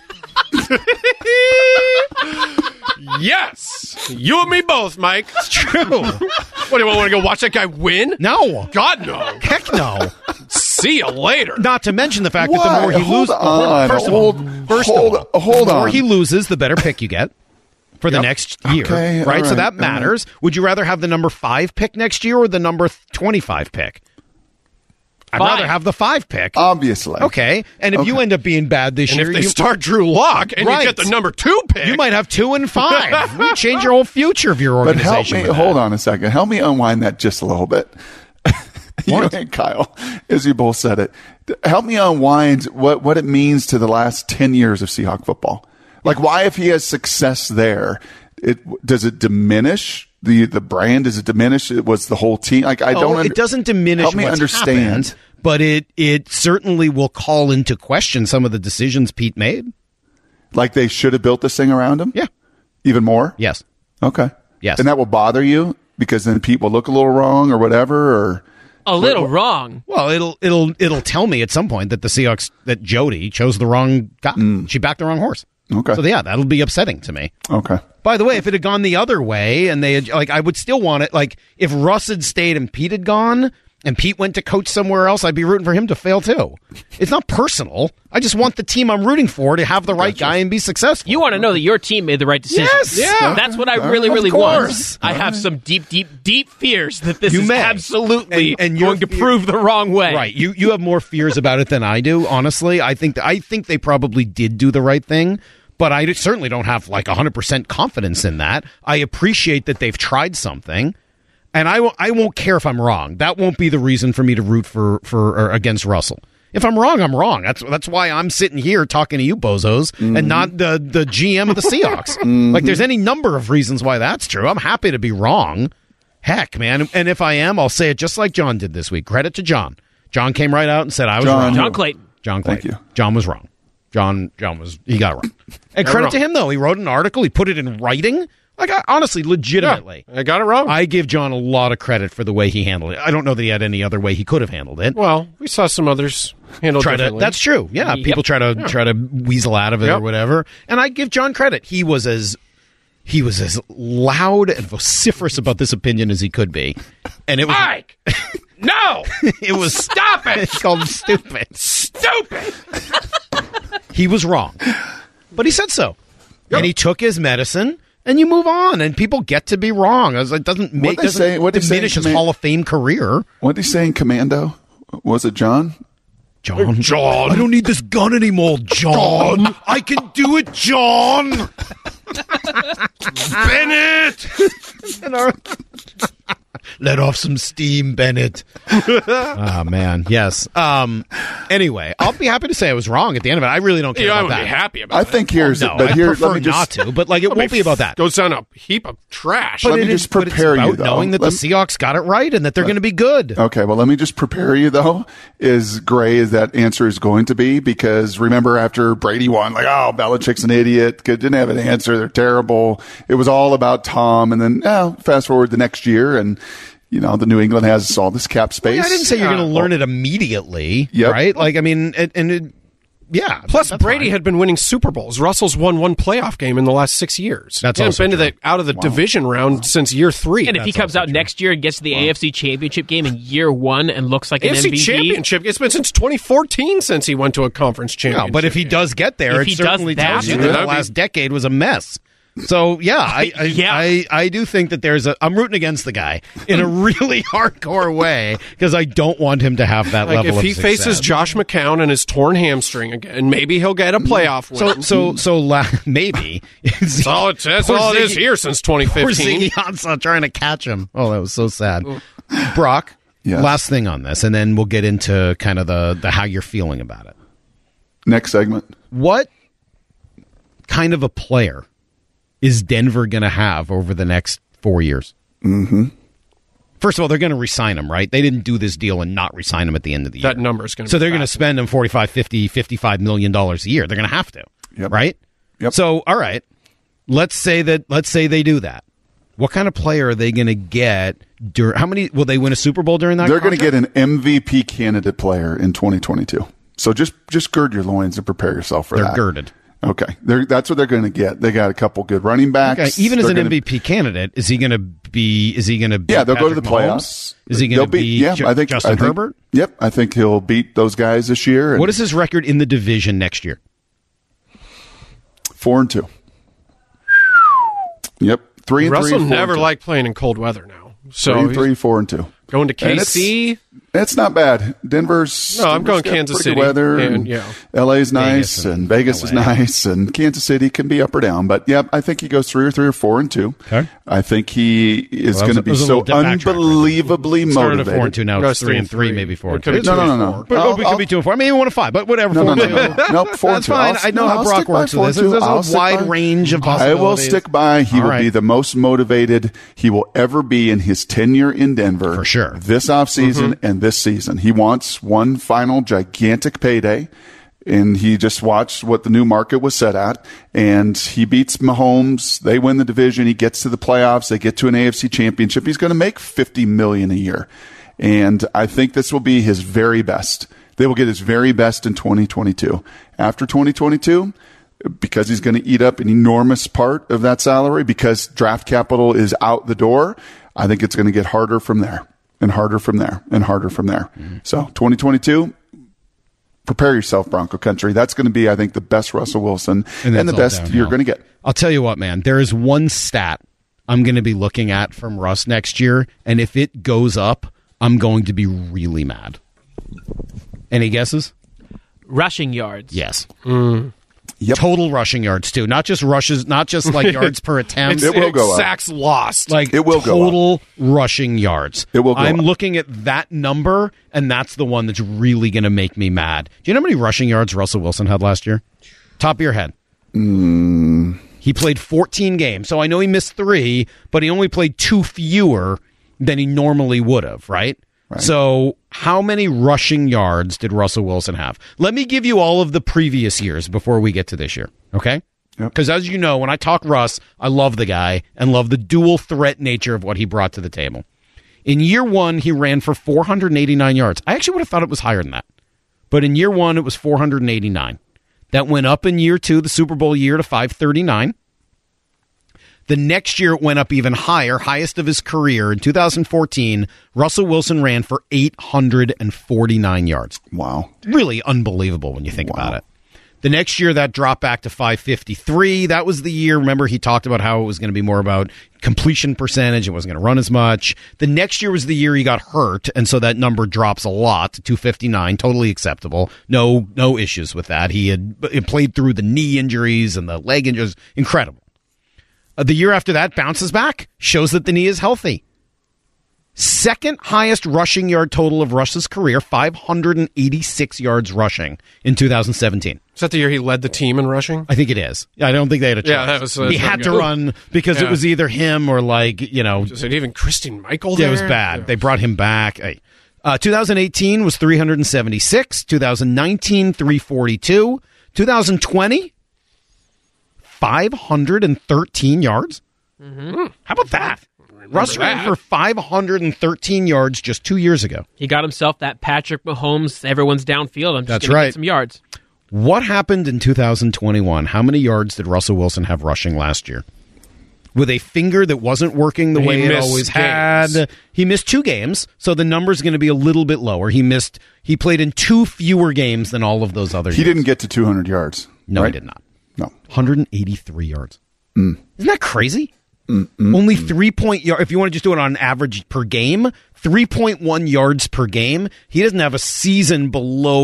Yes! You and me both, Mike. It's true. What, do you want to go watch that guy win? No. God, no. Heck no. See you later. Not to mention the fact that the more he loses... Hold on. The more he loses, the better pick you get for the next year. Okay, right? So that matters. Would you rather have the number 5 pick next year or the number 25 pick? I'd rather have the 5 pick. Obviously. Okay. And if you end up being bad this year... if they start Drew Lock and you get the number 2 pick... You might have 2 and 5. You change your whole future of your organization. But hold on a second. Help me unwind that just a little bit. You and Kyle, as you both said it. Help me unwind what it means to the last 10 years of Seahawk football. Like, why, if he has success there, does it diminish the brand? Does it diminish? It was the whole team. Like, it doesn't diminish. Help me understand. Happened, but it certainly will call into question some of the decisions Pete made. Like they should have built this thing around him. Yeah, even more. Yes. Okay. Yes. And that will bother you because then Pete will look a little wrong or whatever, or a little wrong. Well, it'll tell me at some point that the Seahawks, that Jody chose the wrong guy. She backed the wrong horse. Okay. So yeah, that'll be upsetting to me. Okay. By the way, if it had gone the other way and they had, like, I would still want it. Like, if Russ had stayed and Pete had gone and Pete went to coach somewhere else, I'd be rooting for him to fail too. It's not personal. I just want the team I'm rooting for to have the right guy and be successful. You want to know that your team made the right decision. Yes. Yeah. That's what I really, really want. I have some deep, deep, deep fears that this is absolutely and going to prove the wrong way. Right. You have more fears about it than I do, honestly. I think they probably did do the right thing, but I certainly don't have like 100% confidence in that. I appreciate that they've tried something. And I won't care if I'm wrong. That won't be the reason for me to root for or against Russell. If I'm wrong, I'm wrong. That's why I'm sitting here talking to you bozos and not the GM of the Seahawks. Like, there's any number of reasons why that's true. I'm happy to be wrong. Heck, man. And if I am, I'll say it just like John did this week. Credit to John. John came right out and said I was wrong. John Clayton. John Clayton. Thank you. John was wrong. He got it wrong. And credit to him, though. He wrote an article. He put it in writing. Like, honestly, legitimately. Yeah, I got it wrong. I give John a lot of credit for the way he handled it. I don't know that he had any other way he could have handled it. Well, we saw some others handle differently. That's true. Yeah, people try to weasel out of it or whatever. And I give John credit. He was as loud and vociferous about this opinion as he could be. And it was Mike! No! It was Stop it! It's called stupid. Stupid! He was wrong. But he said so. Yep. And he took his medicine. And you move on, and people get to be wrong. It doesn't diminish his Hall of Fame career. What did he say in Commando? Was it John? John. I don't need this gun anymore, John. I can do it, John. Bennett. Let off some steam, Bennett. Oh, man. Yes. Anyway, I'll be happy to say I was wrong at the end of it. I really don't care about that. I would be happy about that. I think here's... No, but I here, prefer let me just, not to, but like it won't be about that. Goes down a heap of trash. Let me just prepare you, though. Knowing that the Seahawks got it right and that they're going to be good. Okay, well, let me just prepare you, though, as gray as that answer is going to be, because remember after Brady won, like, oh, Belichick's an idiot, didn't have an answer, they're terrible. It was all about Tom, and then fast forward the next year, and you know, the New England has all this cap space. Well, I didn't say you're going to learn it immediately, right? Like, I mean, Plus, Brady had been winning Super Bowls. Russell's won one playoff game in the last 6 years. That's also been out of the division round since year 3. And if he comes out next year and gets to the AFC Championship game in year 1 and looks like an MVP. AFC Championship, it's been since 2014 since he went to a conference championship. No, but if he does get there, it certainly tells you that the last decade was a mess. So, I do think that I'm rooting against the guy in a really hardcore way because I don't want him to have that level of success. If he faces Josh McCown and his torn hamstring again, maybe he'll get a playoff win. So maybe. That's all it is here since 2015. Poor Ziggy Ansah trying to catch him. Oh, that was so sad. Brock, last thing on this, and then we'll get into kind of the how you're feeling about it. Next segment. What kind of a player is Denver going to have over the next 4 years? Mm-hmm. First of all, they're going to re-sign him, right? They didn't do this deal and not re-sign him at the end of the year. That number is going to So they're going to spend him $45, $50, $55 million a year. They're going to have to, right? Yep. So, all right, let's say they do that. What kind of player are they going to get? How many will they win a Super Bowl during that? They're going to get an MVP candidate player in 2022. So just gird your loins and prepare yourself for that. They're girded. Okay, that's what they're going to get. They got a couple good running backs. Okay. Even as an MVP candidate, is he going to be? Yeah, they'll go to the playoffs. Is he going to be? I think Justin Herbert. Yep, I think he'll beat those guys this year. What is his record in the division next year? 4-2. Yep, 3-3. Russell never liked playing in cold weather now. So 3-3, 4-2. Going to KC. It's not bad. Denver's. No, I'm going Kansas City. Weather and LA's nice, and Vegas is nice, and Kansas City can be up or down. But I think he goes 3-3 or 4-2. Okay. I think he is going to be so unbelievably motivated. Started at 4-2, now it's 3-3, maybe 4-2. No. But it could be 2-4. I mean, 1-5, but whatever. No, 4-2. That's fine. I know how Brock works with this. There's a wide range of possibilities. I will stick by. He will be the most motivated he will ever be in his tenure in Denver. For sure. This offseason and this season. He wants one final gigantic payday, and he just watched what the new market was set at, and he beats Mahomes. They win the division. He gets to the playoffs. They get to an AFC championship. He's going to make $50 million a year, and I think this will be his very best. They will get his very best in 2022. After 2022, because he's going to eat up an enormous part of that salary, because draft capital is out the door, I think it's going to get harder from there and harder from there and harder from there. So 2022, prepare yourself, Bronco country. That's going to be, I think, the best Russell Wilson and the best downhill. you're going to get. I'll tell you what, man. There is one stat I'm going to be looking at from Russ next year, and if it goes up, I'm going to be really mad. Guesses? Rushing yards. Yes. Yep. Total rushing yards too, not just rushes, not just like yards per attempt. It will go up. Sacks lost. Like it will total rushing yards. It will go I'm up. looking at that number, and that's the one that's really going to make me mad. Do you know how many rushing yards Russell Wilson had last year? Top of your head. He played 14 games, so I know he missed 3, but he only played 2 fewer than he normally would have, right? So how many rushing yards did Russell Wilson have? Let me give you all of the previous years before we get to this year, okay? Because as you know, when I talk Russ, I love the guy and love the dual threat nature of what he brought to the table. In year 1, he ran for 489 yards. I actually would have thought it was higher than that. But in year 1, it was 489. That went up in year 2, the Super Bowl year, to 539. The next year, it went up even higher, highest of his career. In 2014, Russell Wilson ran for 849 yards. Wow. Really unbelievable when you think about it. The next year, that dropped back to 553. That was the year, remember, he talked about how it was going to be more about completion percentage. It wasn't going to run as much. The next year was the year he got hurt, and so that number drops a lot to 259. Totally acceptable. No issues with that. He played through the knee injuries and the leg injuries. Incredible. The year after that, bounces back, shows that the knee is healthy. Second highest rushing yard total of Russ's career, 586 yards rushing in 2017. Is that the year he led the team in rushing? I think it is. I don't think they had a choice. Yeah, that was. He had to run because it was either him or Is it even Christine Michael there? Yeah, it was bad. Yeah. They brought him back. 2018 was 376. 2019, 342. 2020, 513 yards. How about that? Russ ran for 513 yards just 2 years ago. He got himself that Patrick Mahomes, everyone's downfield. I'm just That's going to right. get some yards. What happened in 2021? How many yards did Russell Wilson have rushing last year? With a finger that wasn't working the way it always had. He missed 2 games, so the number's going to be a little bit lower. He played in 2 fewer games than all of those other years. He didn't get to 200 yards. No, right? he did not. No. 183 yards. Isn't that crazy? Only 3 point yard. If you want to just do it on average per game, 3.1 yards per game. He doesn't have a season below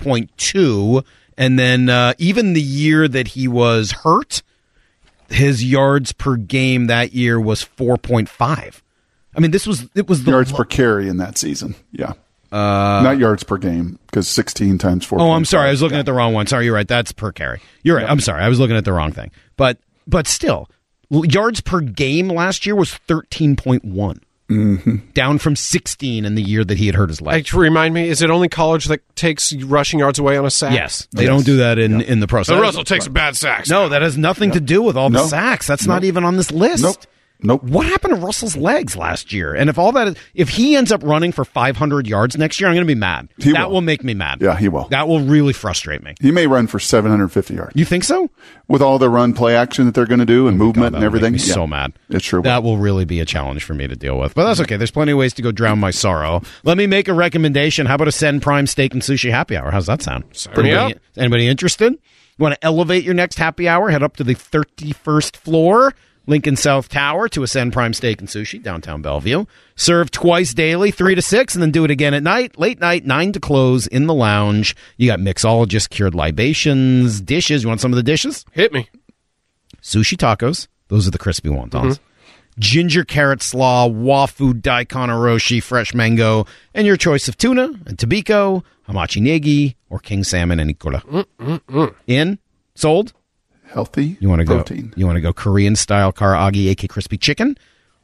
4.2. And then even the year that he was hurt, his yards per game that year was 4.5. I mean, it was the yards per carry in that season. Yeah. Not yards per game, because 16 times 4. Oh, I'm sorry. I was looking at the wrong one. Sorry, you're right. That's per carry. You're right. I'm sorry. I was looking at the wrong thing. But still, yards per game last year was 13.1. Down from 16 in the year that he had hurt his leg. Remind me, is it only college that takes rushing yards away on a sack? Yes. They don't do that in the pro. So Russell takes a bad sacks. No, that has nothing to do with all the sacks. That's not even on this list. Nope. What happened to Russell's legs last year? And if he ends up running for 500 yards next year, I'm going to be mad. That will make me mad. Yeah, he will. That will really frustrate me. He may run for 750 yards. You think so? With all the run play action that they're going to do and movement and everything. Make me so mad. It sure will. That will really be a challenge for me to deal with. But that's okay. There's plenty of ways to go drown my sorrow. Let me make a recommendation. How about a Ascend Prime Steak and Sushi Happy Hour? How's that sound? Anybody interested? You want to elevate your next happy hour? Head up to the 31st floor, Lincoln South Tower, to Ascend Prime Steak and Sushi, downtown Bellevue. Serve twice daily, 3 to 6, and then do it again at night. Late night, 9 to close in the lounge. You got mixologists, cured libations, dishes. You want some of the dishes? Hit me. Sushi tacos. Those are the crispy wontons. Ginger carrot slaw, wafu daikon oroshi, fresh mango, and your choice of tuna and tobiko, hamachi negi, or king salmon and ikura. In? Sold? Healthy. You want to protein. go? You want to go Korean style karaage, aka crispy chicken,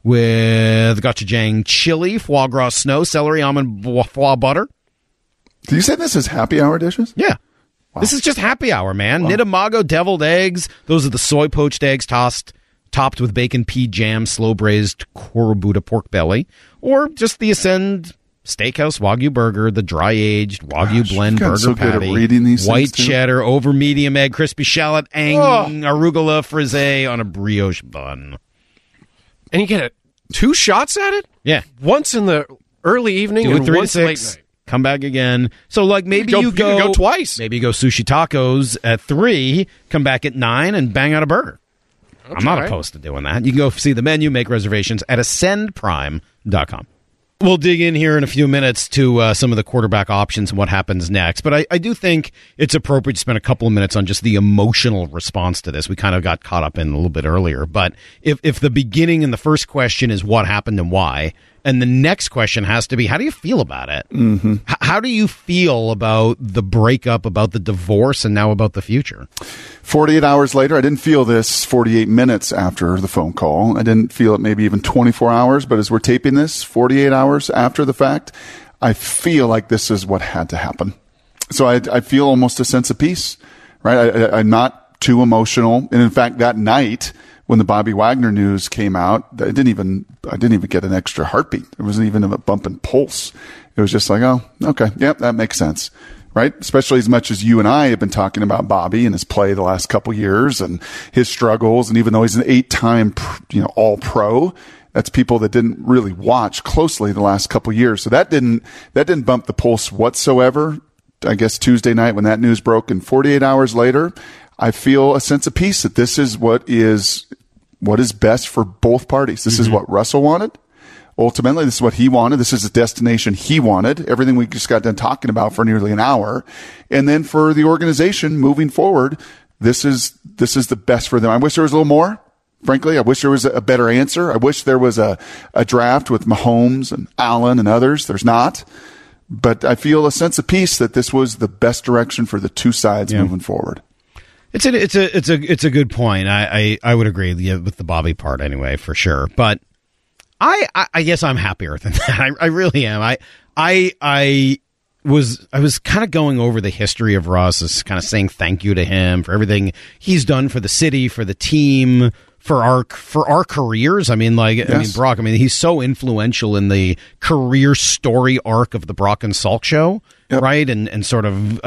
with gochujang chili, foie gras snow, celery, almond foie butter. Did you say this is happy hour dishes? Yeah. Wow. This is just happy hour, man. Wow. Nitamago deviled eggs. Those are the soy poached eggs topped with bacon, pea jam, slow braised Korobuta pork belly, or just the Ascend steakhouse Wagyu burger, the dry-aged Wagyu blend burger so patty, good at reading these white things, too. cheddar over medium egg, crispy shallot, arugula frisee on a brioche bun. And you get 2 shots at it? Yeah. Once in the early evening Do it and 3 to once late 6. night. Come back again. So, like, maybe you can go twice. Maybe you go sushi tacos at 3, come back at 9, and bang out a burger. I'm not opposed to doing that. You can go see the menu, make reservations at ascendprime.com. We'll dig in here in a few minutes to some of the quarterback options and what happens next. But I do think it's appropriate to spend a couple of minutes on just the emotional response to this. We kind of got caught up in a little bit earlier. But if the beginning and the first question is what happened and why, and the next question has to be, how do you feel about it? Mm-hmm. How do you feel about the breakup, about the divorce, and now about the future? 48 hours later, I didn't feel this 48 minutes after the phone call. I didn't feel it maybe even 24 hours, but as we're taping this, 48 hours after the fact, I feel like this is what had to happen. So I feel almost a sense of peace, right? I'm not too emotional. And in fact, that night, when the Bobby Wagner news came out, I didn't even get an extra heartbeat. It wasn't even a bump in pulse. It was just like, oh, okay, yep, that makes sense, right? Especially as much as you and I have been talking about Bobby and his play the last couple years and his struggles. And even though he's an 8-time, All-Pro, that's people that didn't really watch closely the last couple years. So that didn't bump the pulse whatsoever. I guess Tuesday night when that news broke, and 48 hours later, I feel a sense of peace that this is what is best for both parties. This is what Russell wanted. Ultimately, this is what he wanted. This is the destination he wanted. Everything we just got done talking about for nearly an hour. And then for the organization moving forward, this is the best for them. I wish there was a little more. Frankly, I wish there was a better answer. I wish there was a draft with Mahomes and Allen and others. There's not. But I feel a sense of peace that this was the best direction for the two sides moving forward. It's a good point. I would agree with the Bobby part anyway, for sure. But I guess I'm happier than that. I really am. I was kind of going over the history of Russ, as kind of saying thank you to him for everything he's done for the city, for the team, for our careers. I mean, Brock, he's so influential in the career story arc of the Brock and Salk show. Yep. Right, and sort of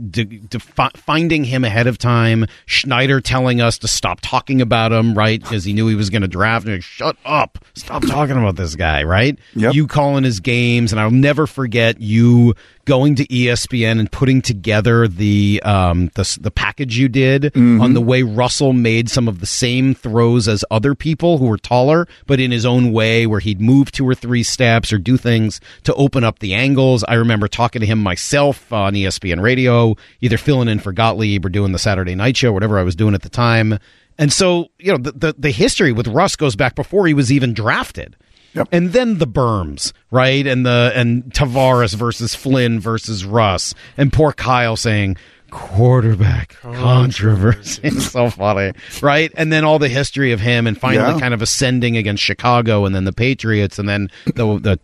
finding him ahead of time. Schneider telling us to stop talking about him, right, because he knew he was going to draft. And shut up, stop talking about this guy, right? Yep. You calling his games, and I'll never forget you going to ESPN and putting together the package you did on the way Russell made some of the same throws as other people who were taller, but in his own way, where he'd move 2 or 3 steps or do things to open up the angles. I remember talking to him myself on ESPN radio, either filling in for Gottlieb or doing the Saturday night show, whatever I was doing at the time. And so, the history with Russ goes back before he was even drafted. Yep. And then the berms, right? And Tavares versus Flynn versus Russ, and poor Kyle saying quarterback controversy. It's so funny, right? And then all the history of him, and finally kind of ascending against Chicago, and then the Patriots, and then the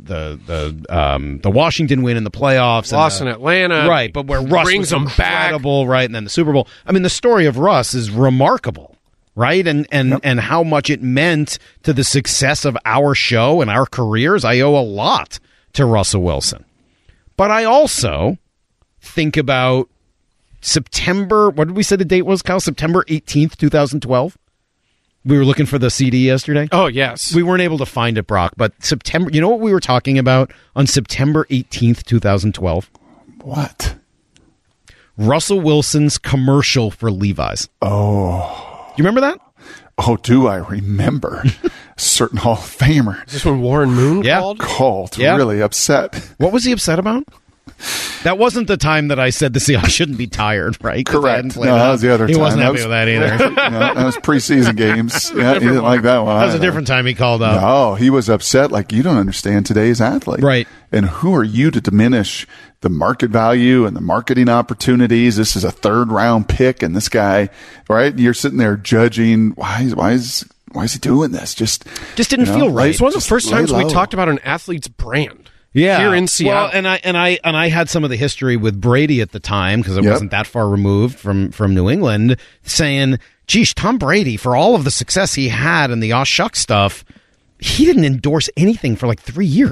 Washington win in the playoffs, loss in Atlanta, right? But where Russ brings them incredible, back, right? And then the Super Bowl. I mean, the story of Russ is remarkable. Right, and how much it meant to the success of our show and our careers. I owe a lot to Russell Wilson. But I also think about September, what did we say the date was, Kyle? September 18th, 2012? We were looking for the CD yesterday. Oh, yes. We weren't able to find it, Brock, but September, you know what we were talking about on September 18th, 2012? What? Russell Wilson's commercial for Levi's. Oh. You remember that? Oh, do I remember? Certain Hall of Famer. Is this when Warren Moon called really upset. What was he upset about? That wasn't the time that I said the Seahawks shouldn't be tired, right? Correct. No, that was the other time. He wasn't happy with that either. That was preseason games. Yeah, he didn't like that one. That was a different time he called up. No, he was upset like, you don't understand today's athlete. Right. And who are you to diminish the market value and the marketing opportunities? This is a 3rd-round pick, and this guy, right? You're sitting there judging, why is he doing this? Just didn't feel right. It's one of the first times we talked about an athlete's brand. Yeah, here in Seattle. Well, and I had some of the history with Brady at the time, because it wasn't that far removed from New England, saying, geez, Tom Brady, for all of the success he had and the aw shuck stuff, he didn't endorse anything for like 3 years.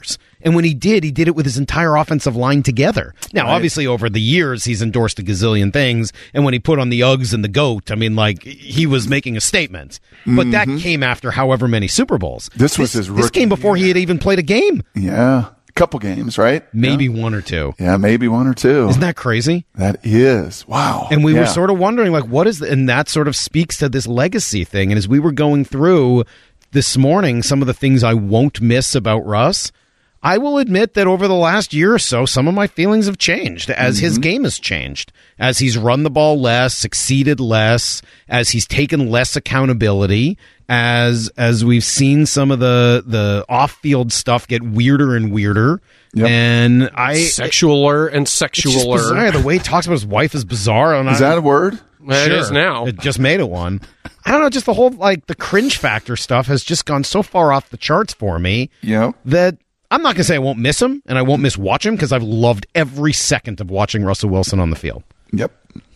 And when he did it with his entire offensive line together. Now, obviously, over the years, he's endorsed a gazillion things. And when he put on the Uggs and the GOAT, I mean, like, he was making a statement. But that came after however many Super Bowls. This was his rookie. This came before he had even played a game. Yeah. A couple games, right? Maybe one or two. Yeah, maybe one or two. Isn't that crazy? That is. Wow. And we were sort of wondering, like, what is and that sort of speaks to this legacy thing. And as we were going through this morning, some of the things I won't miss about Russ, I will admit that over the last year or so, some of my feelings have changed as his game has changed, as he's run the ball less, succeeded less, as he's taken less accountability, as we've seen some of the off-field stuff get weirder and weirder. Yep. And sexualer and sexualer. Bizarre. The way he talks about his wife is bizarre. Is that a word? Well, sure. It is now. It just made it one. I don't know, just the whole, like, the cringe factor stuff has just gone so far off the charts for me that I'm not going to say I won't miss him and I won't miss watch him because I've loved every second of watching Russell Wilson on the field. Yep.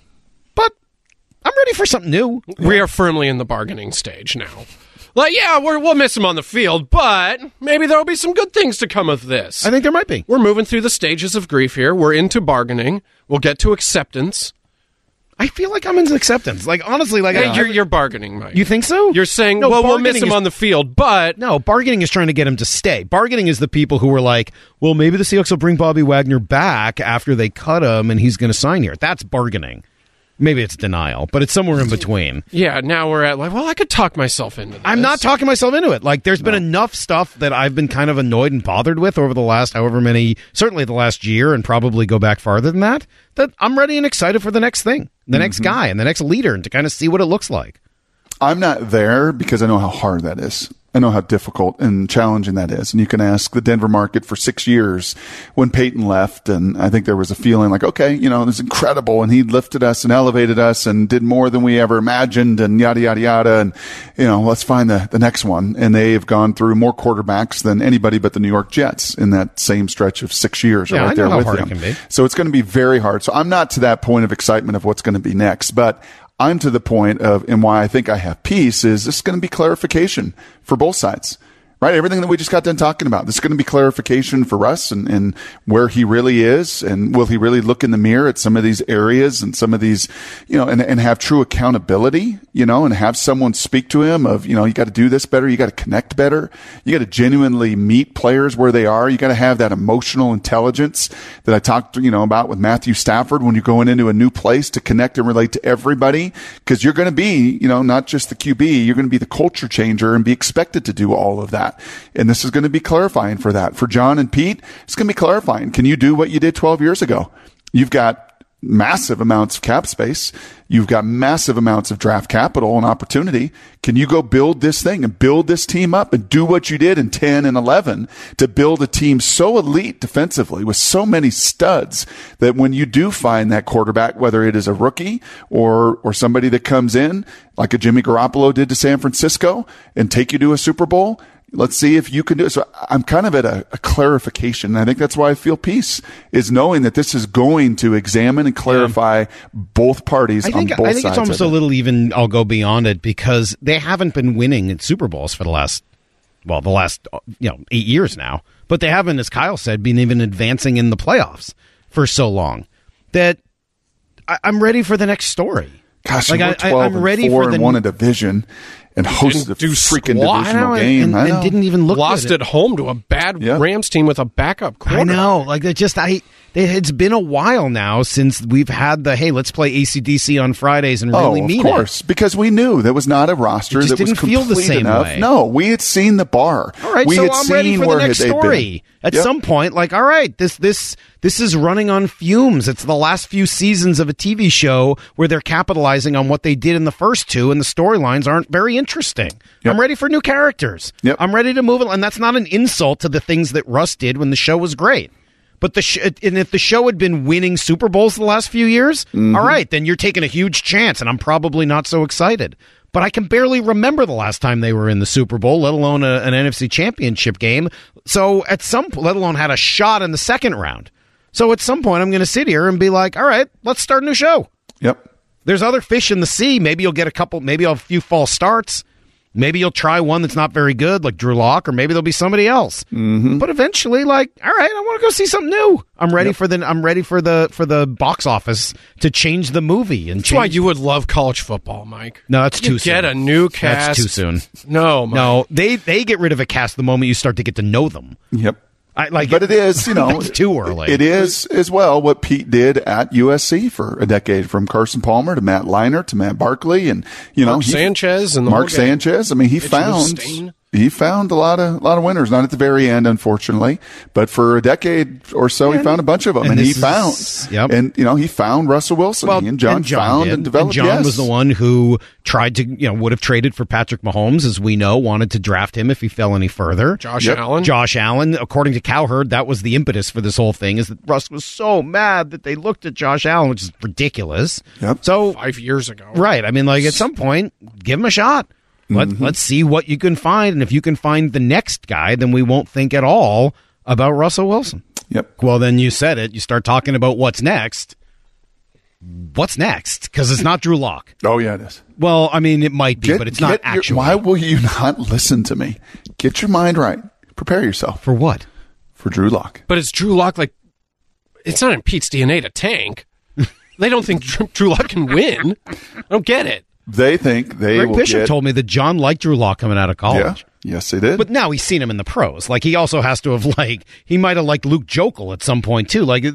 But I'm ready for something new. We are firmly in the bargaining stage now. Like, yeah, we'll miss him on the field, but maybe there'll be some good things to come of this. I think there might be. We're moving through the stages of grief here. We're into bargaining. We'll get to acceptance. I feel like I'm in acceptance. Like, honestly, like... Hey, you're bargaining, Mike. You think so? You're saying, no, well, we'll miss him on the field, but... No, bargaining is trying to get him to stay. Bargaining is the people who were like, well, maybe the Seahawks will bring Bobby Wagner back after they cut him and he's going to sign here. That's bargaining. Maybe it's denial, but it's somewhere in between. Yeah, now we're at, like, well, I could talk myself into this. I'm not talking myself into it. Like, there's been enough stuff that I've been kind of annoyed and bothered with over the last however many, certainly the last year, and probably go back farther than that I'm ready and excited for the next thing, the next guy, and the next leader, and to kind of see what it looks like. I'm not there because I know how hard that is. I know how difficult and challenging that is. And you can ask the Denver market for 6 years when Peyton left. And I think there was a feeling like, okay, you know, this is incredible. And he lifted us and elevated us and did more than we ever imagined and yada, yada, yada. And, you know, let's find the next one. And they've gone through more quarterbacks than anybody but the New York Jets in that same stretch of 6 years. Yeah, right I know there how with hard them. it can be. So it's going to be very hard. So I'm not to that point of excitement of what's going to be next, but I'm to the point of, and why I think I have peace is this is going to be clarification for both sides. Right? Everything that we just got done talking about. This is going to be clarification for Russ and where he really is. And will he really look in the mirror at some of these areas and some of these, you know, and have true accountability, you know, and have someone speak to him of, you know, you got to do this better. You got to connect better. You got to genuinely meet players where they are. You got to have that emotional intelligence that I talked, you know, about with Matthew Stafford when you're going into a new place to connect and relate to everybody. Cause you're going to be, you know, not just the QB, you're going to be the culture changer and be expected to do all of that. And this is going to be clarifying for that. For John and Pete, it's going to be clarifying. Can you do what you did 12 years ago? You've got massive amounts of cap space. You've got massive amounts of draft capital and opportunity. Can you go build this thing and build this team up and do what you did in 10 and 11 to build a team so elite defensively with so many studs that when you do find that quarterback, whether it is a rookie or somebody that comes in like a Jimmy Garoppolo did to San Francisco and take you to a Super Bowl, let's see if you can do it. So I'm kind of at a clarification. And I think that's why I feel peace, is knowing that this is going to examine and clarify both parties on both sides. I think it's almost a little even, I'll go beyond it, because they haven't been winning at Super Bowls for the last 8 years now. But they haven't, as Kyle said, been even advancing in the playoffs for so long that I'm ready for the next story. Gosh, like I'm ready for and won a division and hosted a freaking divisional game. And didn't even look lost at home to a bad Rams team with a backup quarterback. I know. Like, it's been a while now since we've had hey, let's play AC/DC on Fridays and really mean it. Of course, because we knew there was not a roster that was complete feel the same enough. Way. No, we had seen the bar. All right, so I'm ready for the next story. At some point, like, all right, this is running on fumes. It's the last few seasons of a TV show where they're capitalizing on what they did in the first two, and the storylines aren't very interesting. Yep. I'm ready for new characters. Yep. I'm ready to move it, and that's not an insult to the things that Russ did when the show was great. But and if the show had been winning Super Bowls the last few years, all right, then you're taking a huge chance, and I'm probably not so excited. But I can barely remember the last time they were in the Super Bowl, let alone an NFC Championship game. So let alone had a shot in the second round. So at some point, I'm going to sit here and be like, all right, let's start a new show. Yep. There's other fish in the sea. Maybe you'll get maybe a few false starts. Maybe you'll try one that's not very good, like Drew Lock, or maybe there'll be somebody else. Mm-hmm. But eventually, like, all right, I want to go see something new. I'm ready for the box office to change the movie. And That's why you would love college football, Mike. No, that's too soon. Get a new cast. That's too soon. No, Mike. No, they get rid of a cast the moment you start to get to know them. Yep. But it is, it's too early. It is as well what Pete did at USC for a decade, from Carson Palmer to Matt Leinart to Matt Barkley, and Mark Sanchez and Mark Sanchez. I mean, he found a lot of winners. Not at the very end, unfortunately, but for a decade or so, he found a bunch of them, and he found Russell Wilson. Well, and John found and developed. And John was the one who tried to, would have traded for Patrick Mahomes, as we know, wanted to draft him if he fell any further. Josh Allen, according to Cowherd, that was the impetus for this whole thing. Is that Russ was so mad that they looked at Josh Allen, which is ridiculous. Yep. So 5 years ago, right? I mean, like at some point, give him a shot. Let's see what you can find, and if you can find the next guy, then we won't think at all about Russell Wilson. Yep. Well, then you said it. You start talking about what's next. What's next? Because it's not Drew Lock. Oh yeah, it is. Well, I mean, it might be, but it's not actually. Why will you not listen to me? Get your mind right. Prepare yourself. For what? For Drew Lock. But it's Drew Lock. Like, it's not in Pete's DNA to tank. They don't think Drew Lock can win. I don't get it. They think they Greg will Bishop get... told me that John liked Drew Lock coming out of college. Yeah. Yes, they did. But now he's seen him in the pros. Like, he also has to have, he might have liked Luke Jokel at some point, too. Like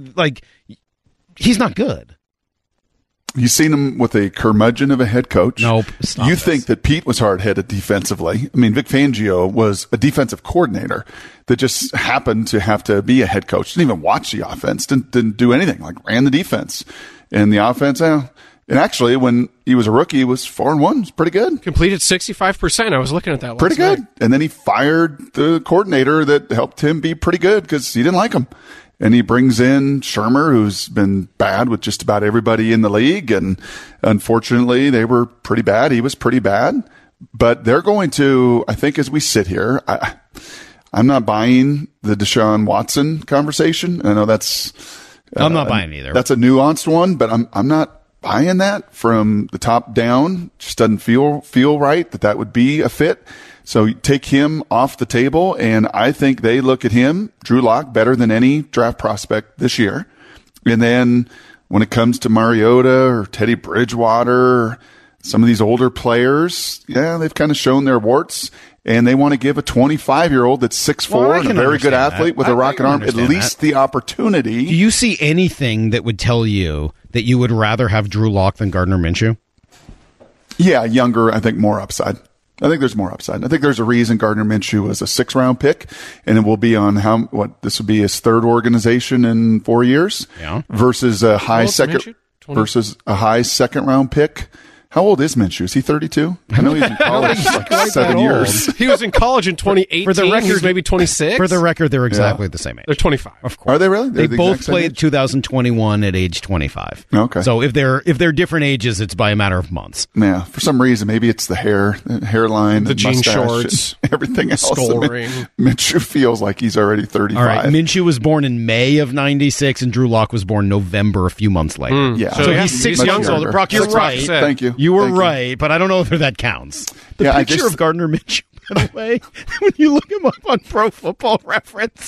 he's not good. You've seen him with a curmudgeon of a head coach. Nope. You think that Pete was hard-headed defensively. I mean, Vic Fangio was a defensive coordinator that just happened to have to be a head coach. Didn't even watch the offense. Didn't do anything. Ran the defense. And the offense, and actually, when he was a rookie, he was 4-1. It's pretty good. Completed 65%. I was looking at that last Pretty good. night. And then he fired the coordinator that helped him be pretty good because he didn't like him. And he brings in Shermer, who's been bad with just about everybody in the league. And unfortunately, they were pretty bad. He was pretty bad. But they're going to, I think as we sit here, I'm not buying the Deshaun Watson conversation. I know that's... I'm not buying it either. That's a nuanced one, but I'm not buying that from the top down. Just doesn't feel right that would be a fit. So you take him off the table, and I think they look at him, Drew Lock, better than any draft prospect this year. And then when it comes to Mariota or Teddy Bridgewater, some of these older players, they've kind of shown their warts. And they want to give a 25-year-old that's 6'4" and a very good athlete with a rocket arm at least the opportunity. Do you see anything that would tell you that you would rather have Drew Lock than Gardner Minshew? Yeah, younger, I think more upside. I think there's more upside. I think there's a reason Gardner Minshew was a 6th-round pick, and it will be on this would be his 3rd organization in 4 years versus a high second-round pick. How old is Minshew? Is he 32? I know he's in college for 7 years. He was in college in 2018. For the record, he's maybe 26. For the record, they're exactly the same age. They're 25. Of course. Are they really? They both played 2021 at age 25. Okay. So if they're different ages, it's by a matter of months. Yeah. For some reason, maybe it's the hairline, the jean shorts, everything else. Skull ring. Minshew feels like he's already 35. All right. Minshew was born in May of '96, and Drew Lock was born November, a few months later. Yeah. So he's 6 years older. Brock, you're right. Thank you. You were right. But I don't know if that counts. The picture of Gardner Minshew, by the way, when you look him up on Pro Football Reference.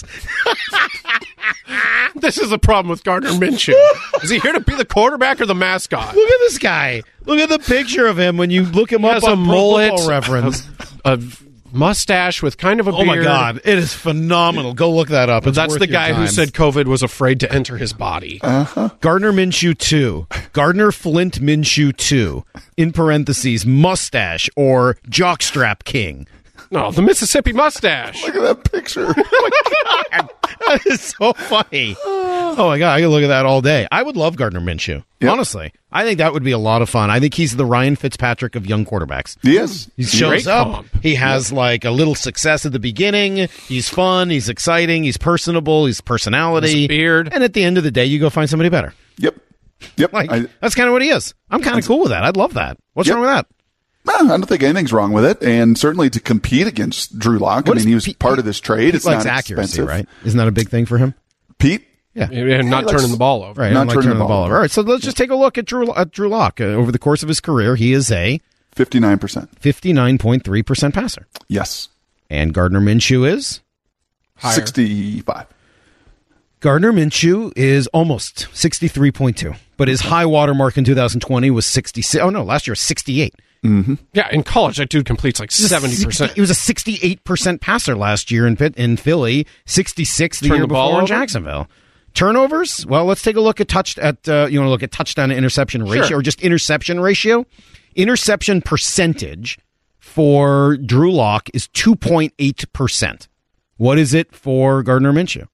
This is the problem with Gardner Minshew. Is he here to be the quarterback or the mascot? Look at this guy. Look at the picture of him when you look him up on Pro Football Reference. A mustache with kind of a beard. Oh my God, it is phenomenal. Go look that up. But that's the guy who said COVID was afraid to enter his body. Gardner Minshew 2. Gardner Flint Minshew 2. In parentheses, mustache or jockstrap king. No, the Mississippi mustache. Look at that picture. Oh my God. That is so funny. Oh my God, I can look at that all day. I would love Gardner Minshew. Yep. Honestly, I think that would be a lot of fun. I think he's the Ryan Fitzpatrick of young quarterbacks. He is. He shows up. He has a little success at the beginning. He's fun. He's exciting. He's personable. He's personality. His beard. And at the end of the day, you go find somebody better. Yep. That's kind of what he is. I'm kind of cool with that. I'd love that. What's wrong with that? I don't think anything's wrong with it, and certainly to compete against Drew Lock. He was part of this trade. Pete it's not accuracy, expensive, right? Isn't that a big thing for him? Pete? Yeah, and not turning the ball over. Right, not turning the ball over. All right, so let's just take a look at Drew Lock. Over the course of his career, he is a 59%. 59.3% passer. Yes. And Gardner Minshew is? Higher. 65. Gardner Minshew is almost 63.2, but his high water mark in 2020 was 66. Oh, no, last year was 68. Yeah, in college, that dude completes like 70%. He was a 68% passer last year in Philly, 66 the Turn year the ball before in over? Jacksonville. Turnovers? Well, let's take a look at you want to look at touchdown to interception ratio or just interception ratio? Interception percentage for Drew Lock is 2.8%. What is it for Gardner Minshew?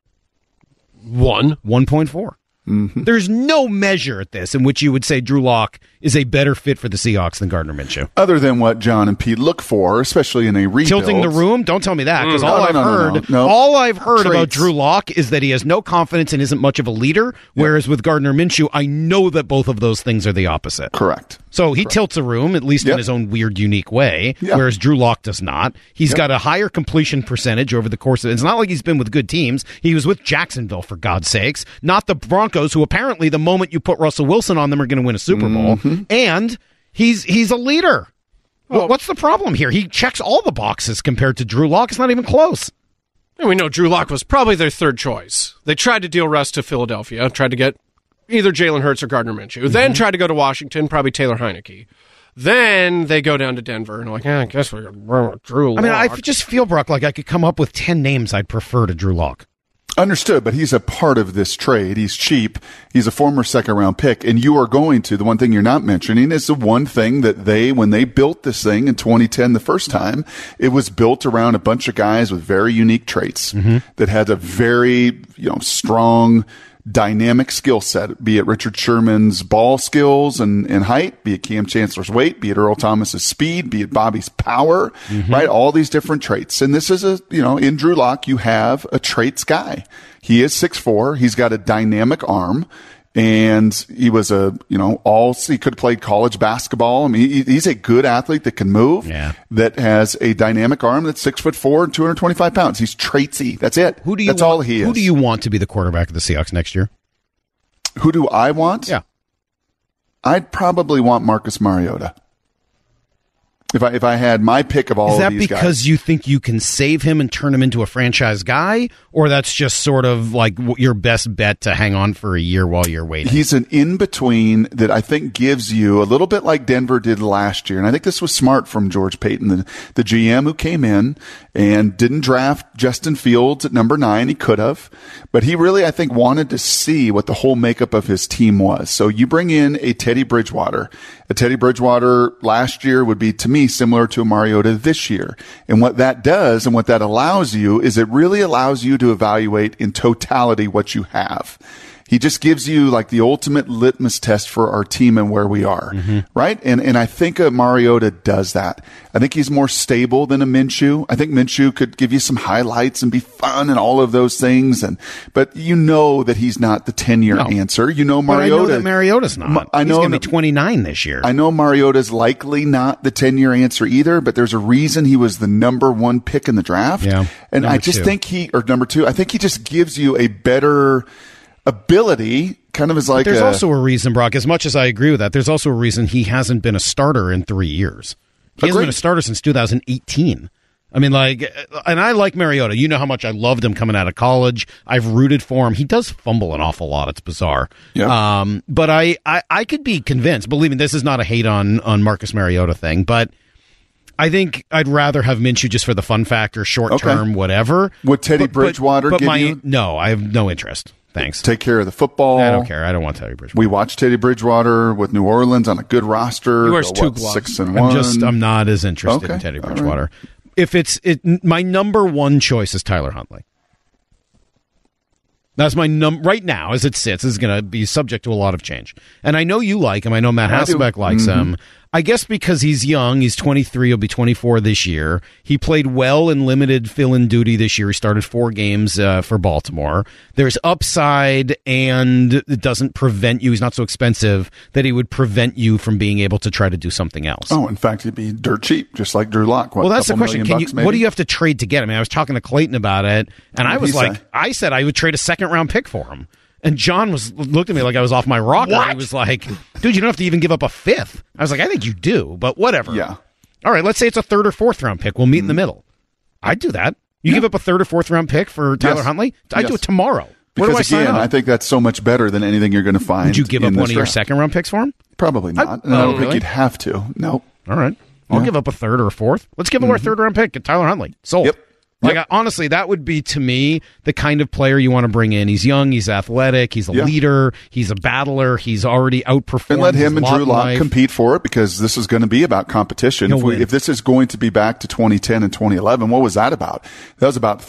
1.4. There's no measure at this in which you would say Drew Lock is a better fit for the Seahawks than Gardner Minshew. Other than what John and Pete look for, especially in a rebuild. Tilting the room? Don't tell me that, because all I've heard about Drew Lock is that he has no confidence and isn't much of a leader, whereas with Gardner Minshew, I know that both of those things are the opposite. Correct. So he tilts a room, at least in his own weird, unique way, whereas Drew Lock does not. He's got a higher completion percentage over the course of it. It's not like he's been with good teams. He was with Jacksonville, for God's sakes, not the Broncos, who apparently the moment you put Russell Wilson on them are going to win a Super Bowl. And he's a leader. Well, what's the problem here? He checks all the boxes compared to Drew Lock. It's not even close. And we know Drew Lock was probably their third choice. They tried to deal Russ to Philadelphia, tried to get either Jalen Hurts or Gardner Minshew. Then tried to go to Washington, probably Taylor Heineke. Then they go down to Denver and like, I guess we're going with Drew Lock. I mean, I just feel, Brock, like I could come up with 10 names I'd prefer to Drew Lock. Understood, but he's a part of this trade. He's cheap. He's a former second-round pick, and you are going to, the one thing you're not mentioning is the one thing that when they built this thing in 2010 the first time, it was built around a bunch of guys with very unique traits that had a very, strong, dynamic skill set, be it Richard Sherman's ball skills and height, be it Cam Chancellor's weight, be it Earl Thomas's speed, be it Bobby's power, right? All these different traits. And this is in Drew Lock, you have a traits guy. He is 6'4". He's got a dynamic arm. And he was he could have played college basketball. I mean, he's a good athlete that can move, that has a dynamic arm that's 6'4" and 225 pounds. He's traitsy. That's it. All he is. Who do you want to be the quarterback of the Seahawks next year? Who do I want? Yeah. I'd probably want Marcus Mariota. If I had my pick of all of these guys. Is that because you think you can save him and turn him into a franchise guy, or that's just sort of like your best bet to hang on for a year while you're waiting? He's an in-between that I think gives you a little bit like Denver did last year. And I think this was smart from George Payton, the GM who came in and didn't draft Justin Fields at number 9. He could have. But he really, I think, wanted to see what the whole makeup of his team was. So you bring in a Teddy Bridgewater. A Teddy Bridgewater last year would be, to me, similar to a Mariota this year. And what that does and what that allows you is it really allows you to evaluate in totality what you have. He just gives you like the ultimate litmus test for our team and where we are, right? And I think a Mariota does that. I think he's more stable than a Minshew. I think Minshew could give you some highlights and be fun and all of those things. But you know that he's not the 10-year answer. You know Mariota. But I know that Mariota's not. He's going to be 29 this year. I know Mariota's likely not the 10-year answer either, but there's a reason he was the number 1 pick in the draft. Yeah. And I just think number 2, I think he just gives you a better ability, kind of as like there's also a reason, Brock, as much as I agree with that, there's also a reason he hasn't been a starter in 3 years. He hasn't been a starter since 2018. I mean, and I like Mariota. You know how much I loved him coming out of college. I've rooted for him. He does fumble an awful lot. It's bizarre. Yeah. But I could be convinced, believe me, this is not a hate on Marcus Mariota thing, but I think I'd rather have Minshew just for the fun factor, short term, whatever. Would Teddy Bridgewater give you? No, I have no interest. Thanks. Take care of the football. I don't care. I don't want Teddy Bridgewater. We watched Teddy Bridgewater with New Orleans on a good roster. He wears 2 gloves. 6-1. I'm not as interested in Teddy Bridgewater. Right. My number 1 choice is Tyler Huntley. That's my right now as it sits. This is going to be subject to a lot of change. And I know you like him. I know Matt Hasselbeck likes him. I guess because he's young, he's 23, he'll be 24 this year. He played well in limited fill-in duty this year. He started 4 games for Baltimore. There's upside, and it doesn't prevent you. He's not so expensive that he would prevent you from being able to try to do something else. Oh, in fact, he'd be dirt cheap, just like Drew Lock. Well, that's the question. What do you have to trade to get him? I mean, I was talking to Clayton about it, and I was like, I said I would trade a second-round pick for him. And John looked at me like I was off my rocker. He was like, dude, you don't have to even give up a fifth. I was like, I think you do, but whatever. Yeah. All right, let's say it's a third or fourth round pick. We'll meet in the middle. I'd do that. You give up a third or fourth round pick for Tyler Huntley? I'd do it tomorrow. Where do I sign up? I think that's so much better than anything you're going to find. Would you give up one of your draft. second round picks for him? Probably not. And I don't think you'd have to. No. All right. I'll give up a third or a fourth. Let's give him our third round pick at Tyler Huntley. Sold. Yep. Honestly, that would be, to me, the kind of player you want to bring in. He's young, he's athletic, he's a leader, he's a battler, he's already outperformed. And let him and Drew Lock compete for it, because this is going to be about competition. If this is going to be back to 2010 and 2011, what was that about? That was about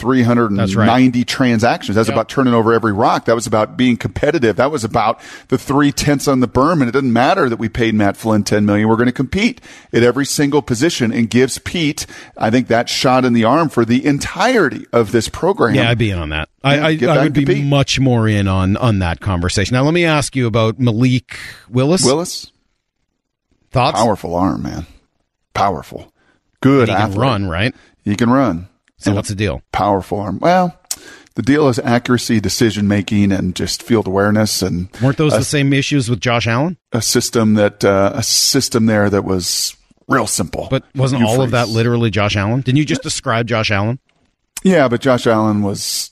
390 transactions. That was about turning over every rock. That was about being competitive. That was about the 3/10 on the berm. And it doesn't matter that we paid Matt Flynn $10 million. We're going to compete at every single position, and gives Pete, I think, that shot in the arm for the entirety of this program. Yeah, I'd be in on that. I would be much more in on that conversation. Now, let me ask you about Malik Willis. Thoughts? Powerful arm, man. Powerful. Good athlete. He can run, right? He can run. So what's the deal? Powerful arm. Well, the deal is accuracy, decision-making, and just field awareness. And weren't those the same issues with Josh Allen? A system there that was real simple. But wasn't all of that literally Josh Allen? Didn't you just describe Josh Allen? Yeah, but Josh Allen was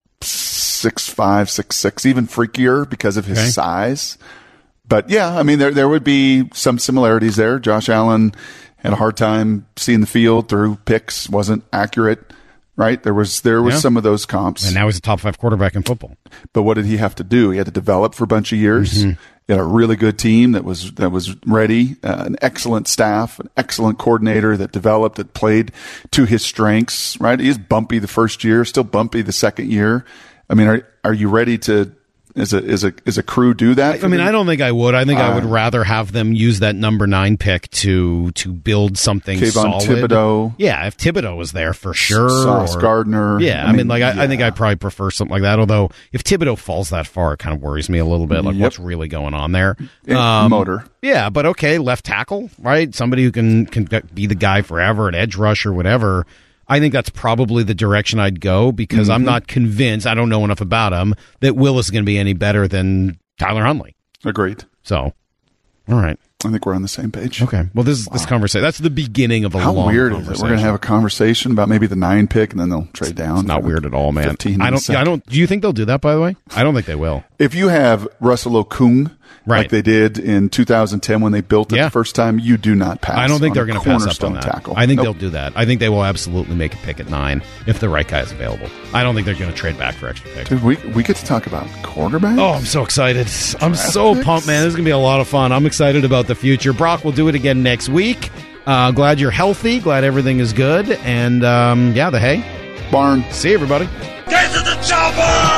6'5", 6'6", even freakier because of his size. But yeah, I mean, there would be some similarities there. Josh Allen had a hard time seeing the field, through picks, wasn't accurate. Right? There was some of those comps. And now he's a top 5 quarterback in football. But what did he have to do? He had to develop for a bunch of years. He had a really good team that was ready, an excellent staff, an excellent coordinator that developed, that played to his strengths, right? He was bumpy the first year, still bumpy the second year. I mean, are you ready to, as a crew, do that? I mean, I don't think I would. I think I would rather have them use that number 9 pick to build something solid. Thibodeau. Yeah, if Thibodeau was there, for sure. Sauce Gardner. Yeah, I mean, I think I'd probably prefer something like that. Although, if Thibodeau falls that far, it kind of worries me a little bit. Like, what's really going on there? Motor. Yeah, but okay, left tackle, right? Somebody who can be the guy forever, an edge rusher, whatever. I think that's probably the direction I'd go, because I'm not convinced, I don't know enough about him, that Willis is going to be any better than Tyler Huntley. Agreed. So, all right. I think we're on the same page. Okay. Well, this conversation, that's the beginning of a long conversation. How weird is it? We're going to have a conversation about maybe the 9 pick, and then they'll trade down. It's not weird at all, man. Do you think they'll do that, by the way? I don't think they will. If you have Russell Okung, like they did in 2010 when they built it the first time, you do not pass. I don't think they're going to pass up on that. Tackle. I think they'll do that. I think they will absolutely make a pick at 9 if the right guy is available. I don't think they're going to trade back for extra picks. Dude, we get to talk about quarterbacks? Oh, I'm so excited. I'm so pumped, man. This is going to be a lot of fun. I'm excited about the future. Brock will do it again next week. Glad you're healthy. Glad everything is good. And, the hay. Barn. See you, everybody. Get to the chopper!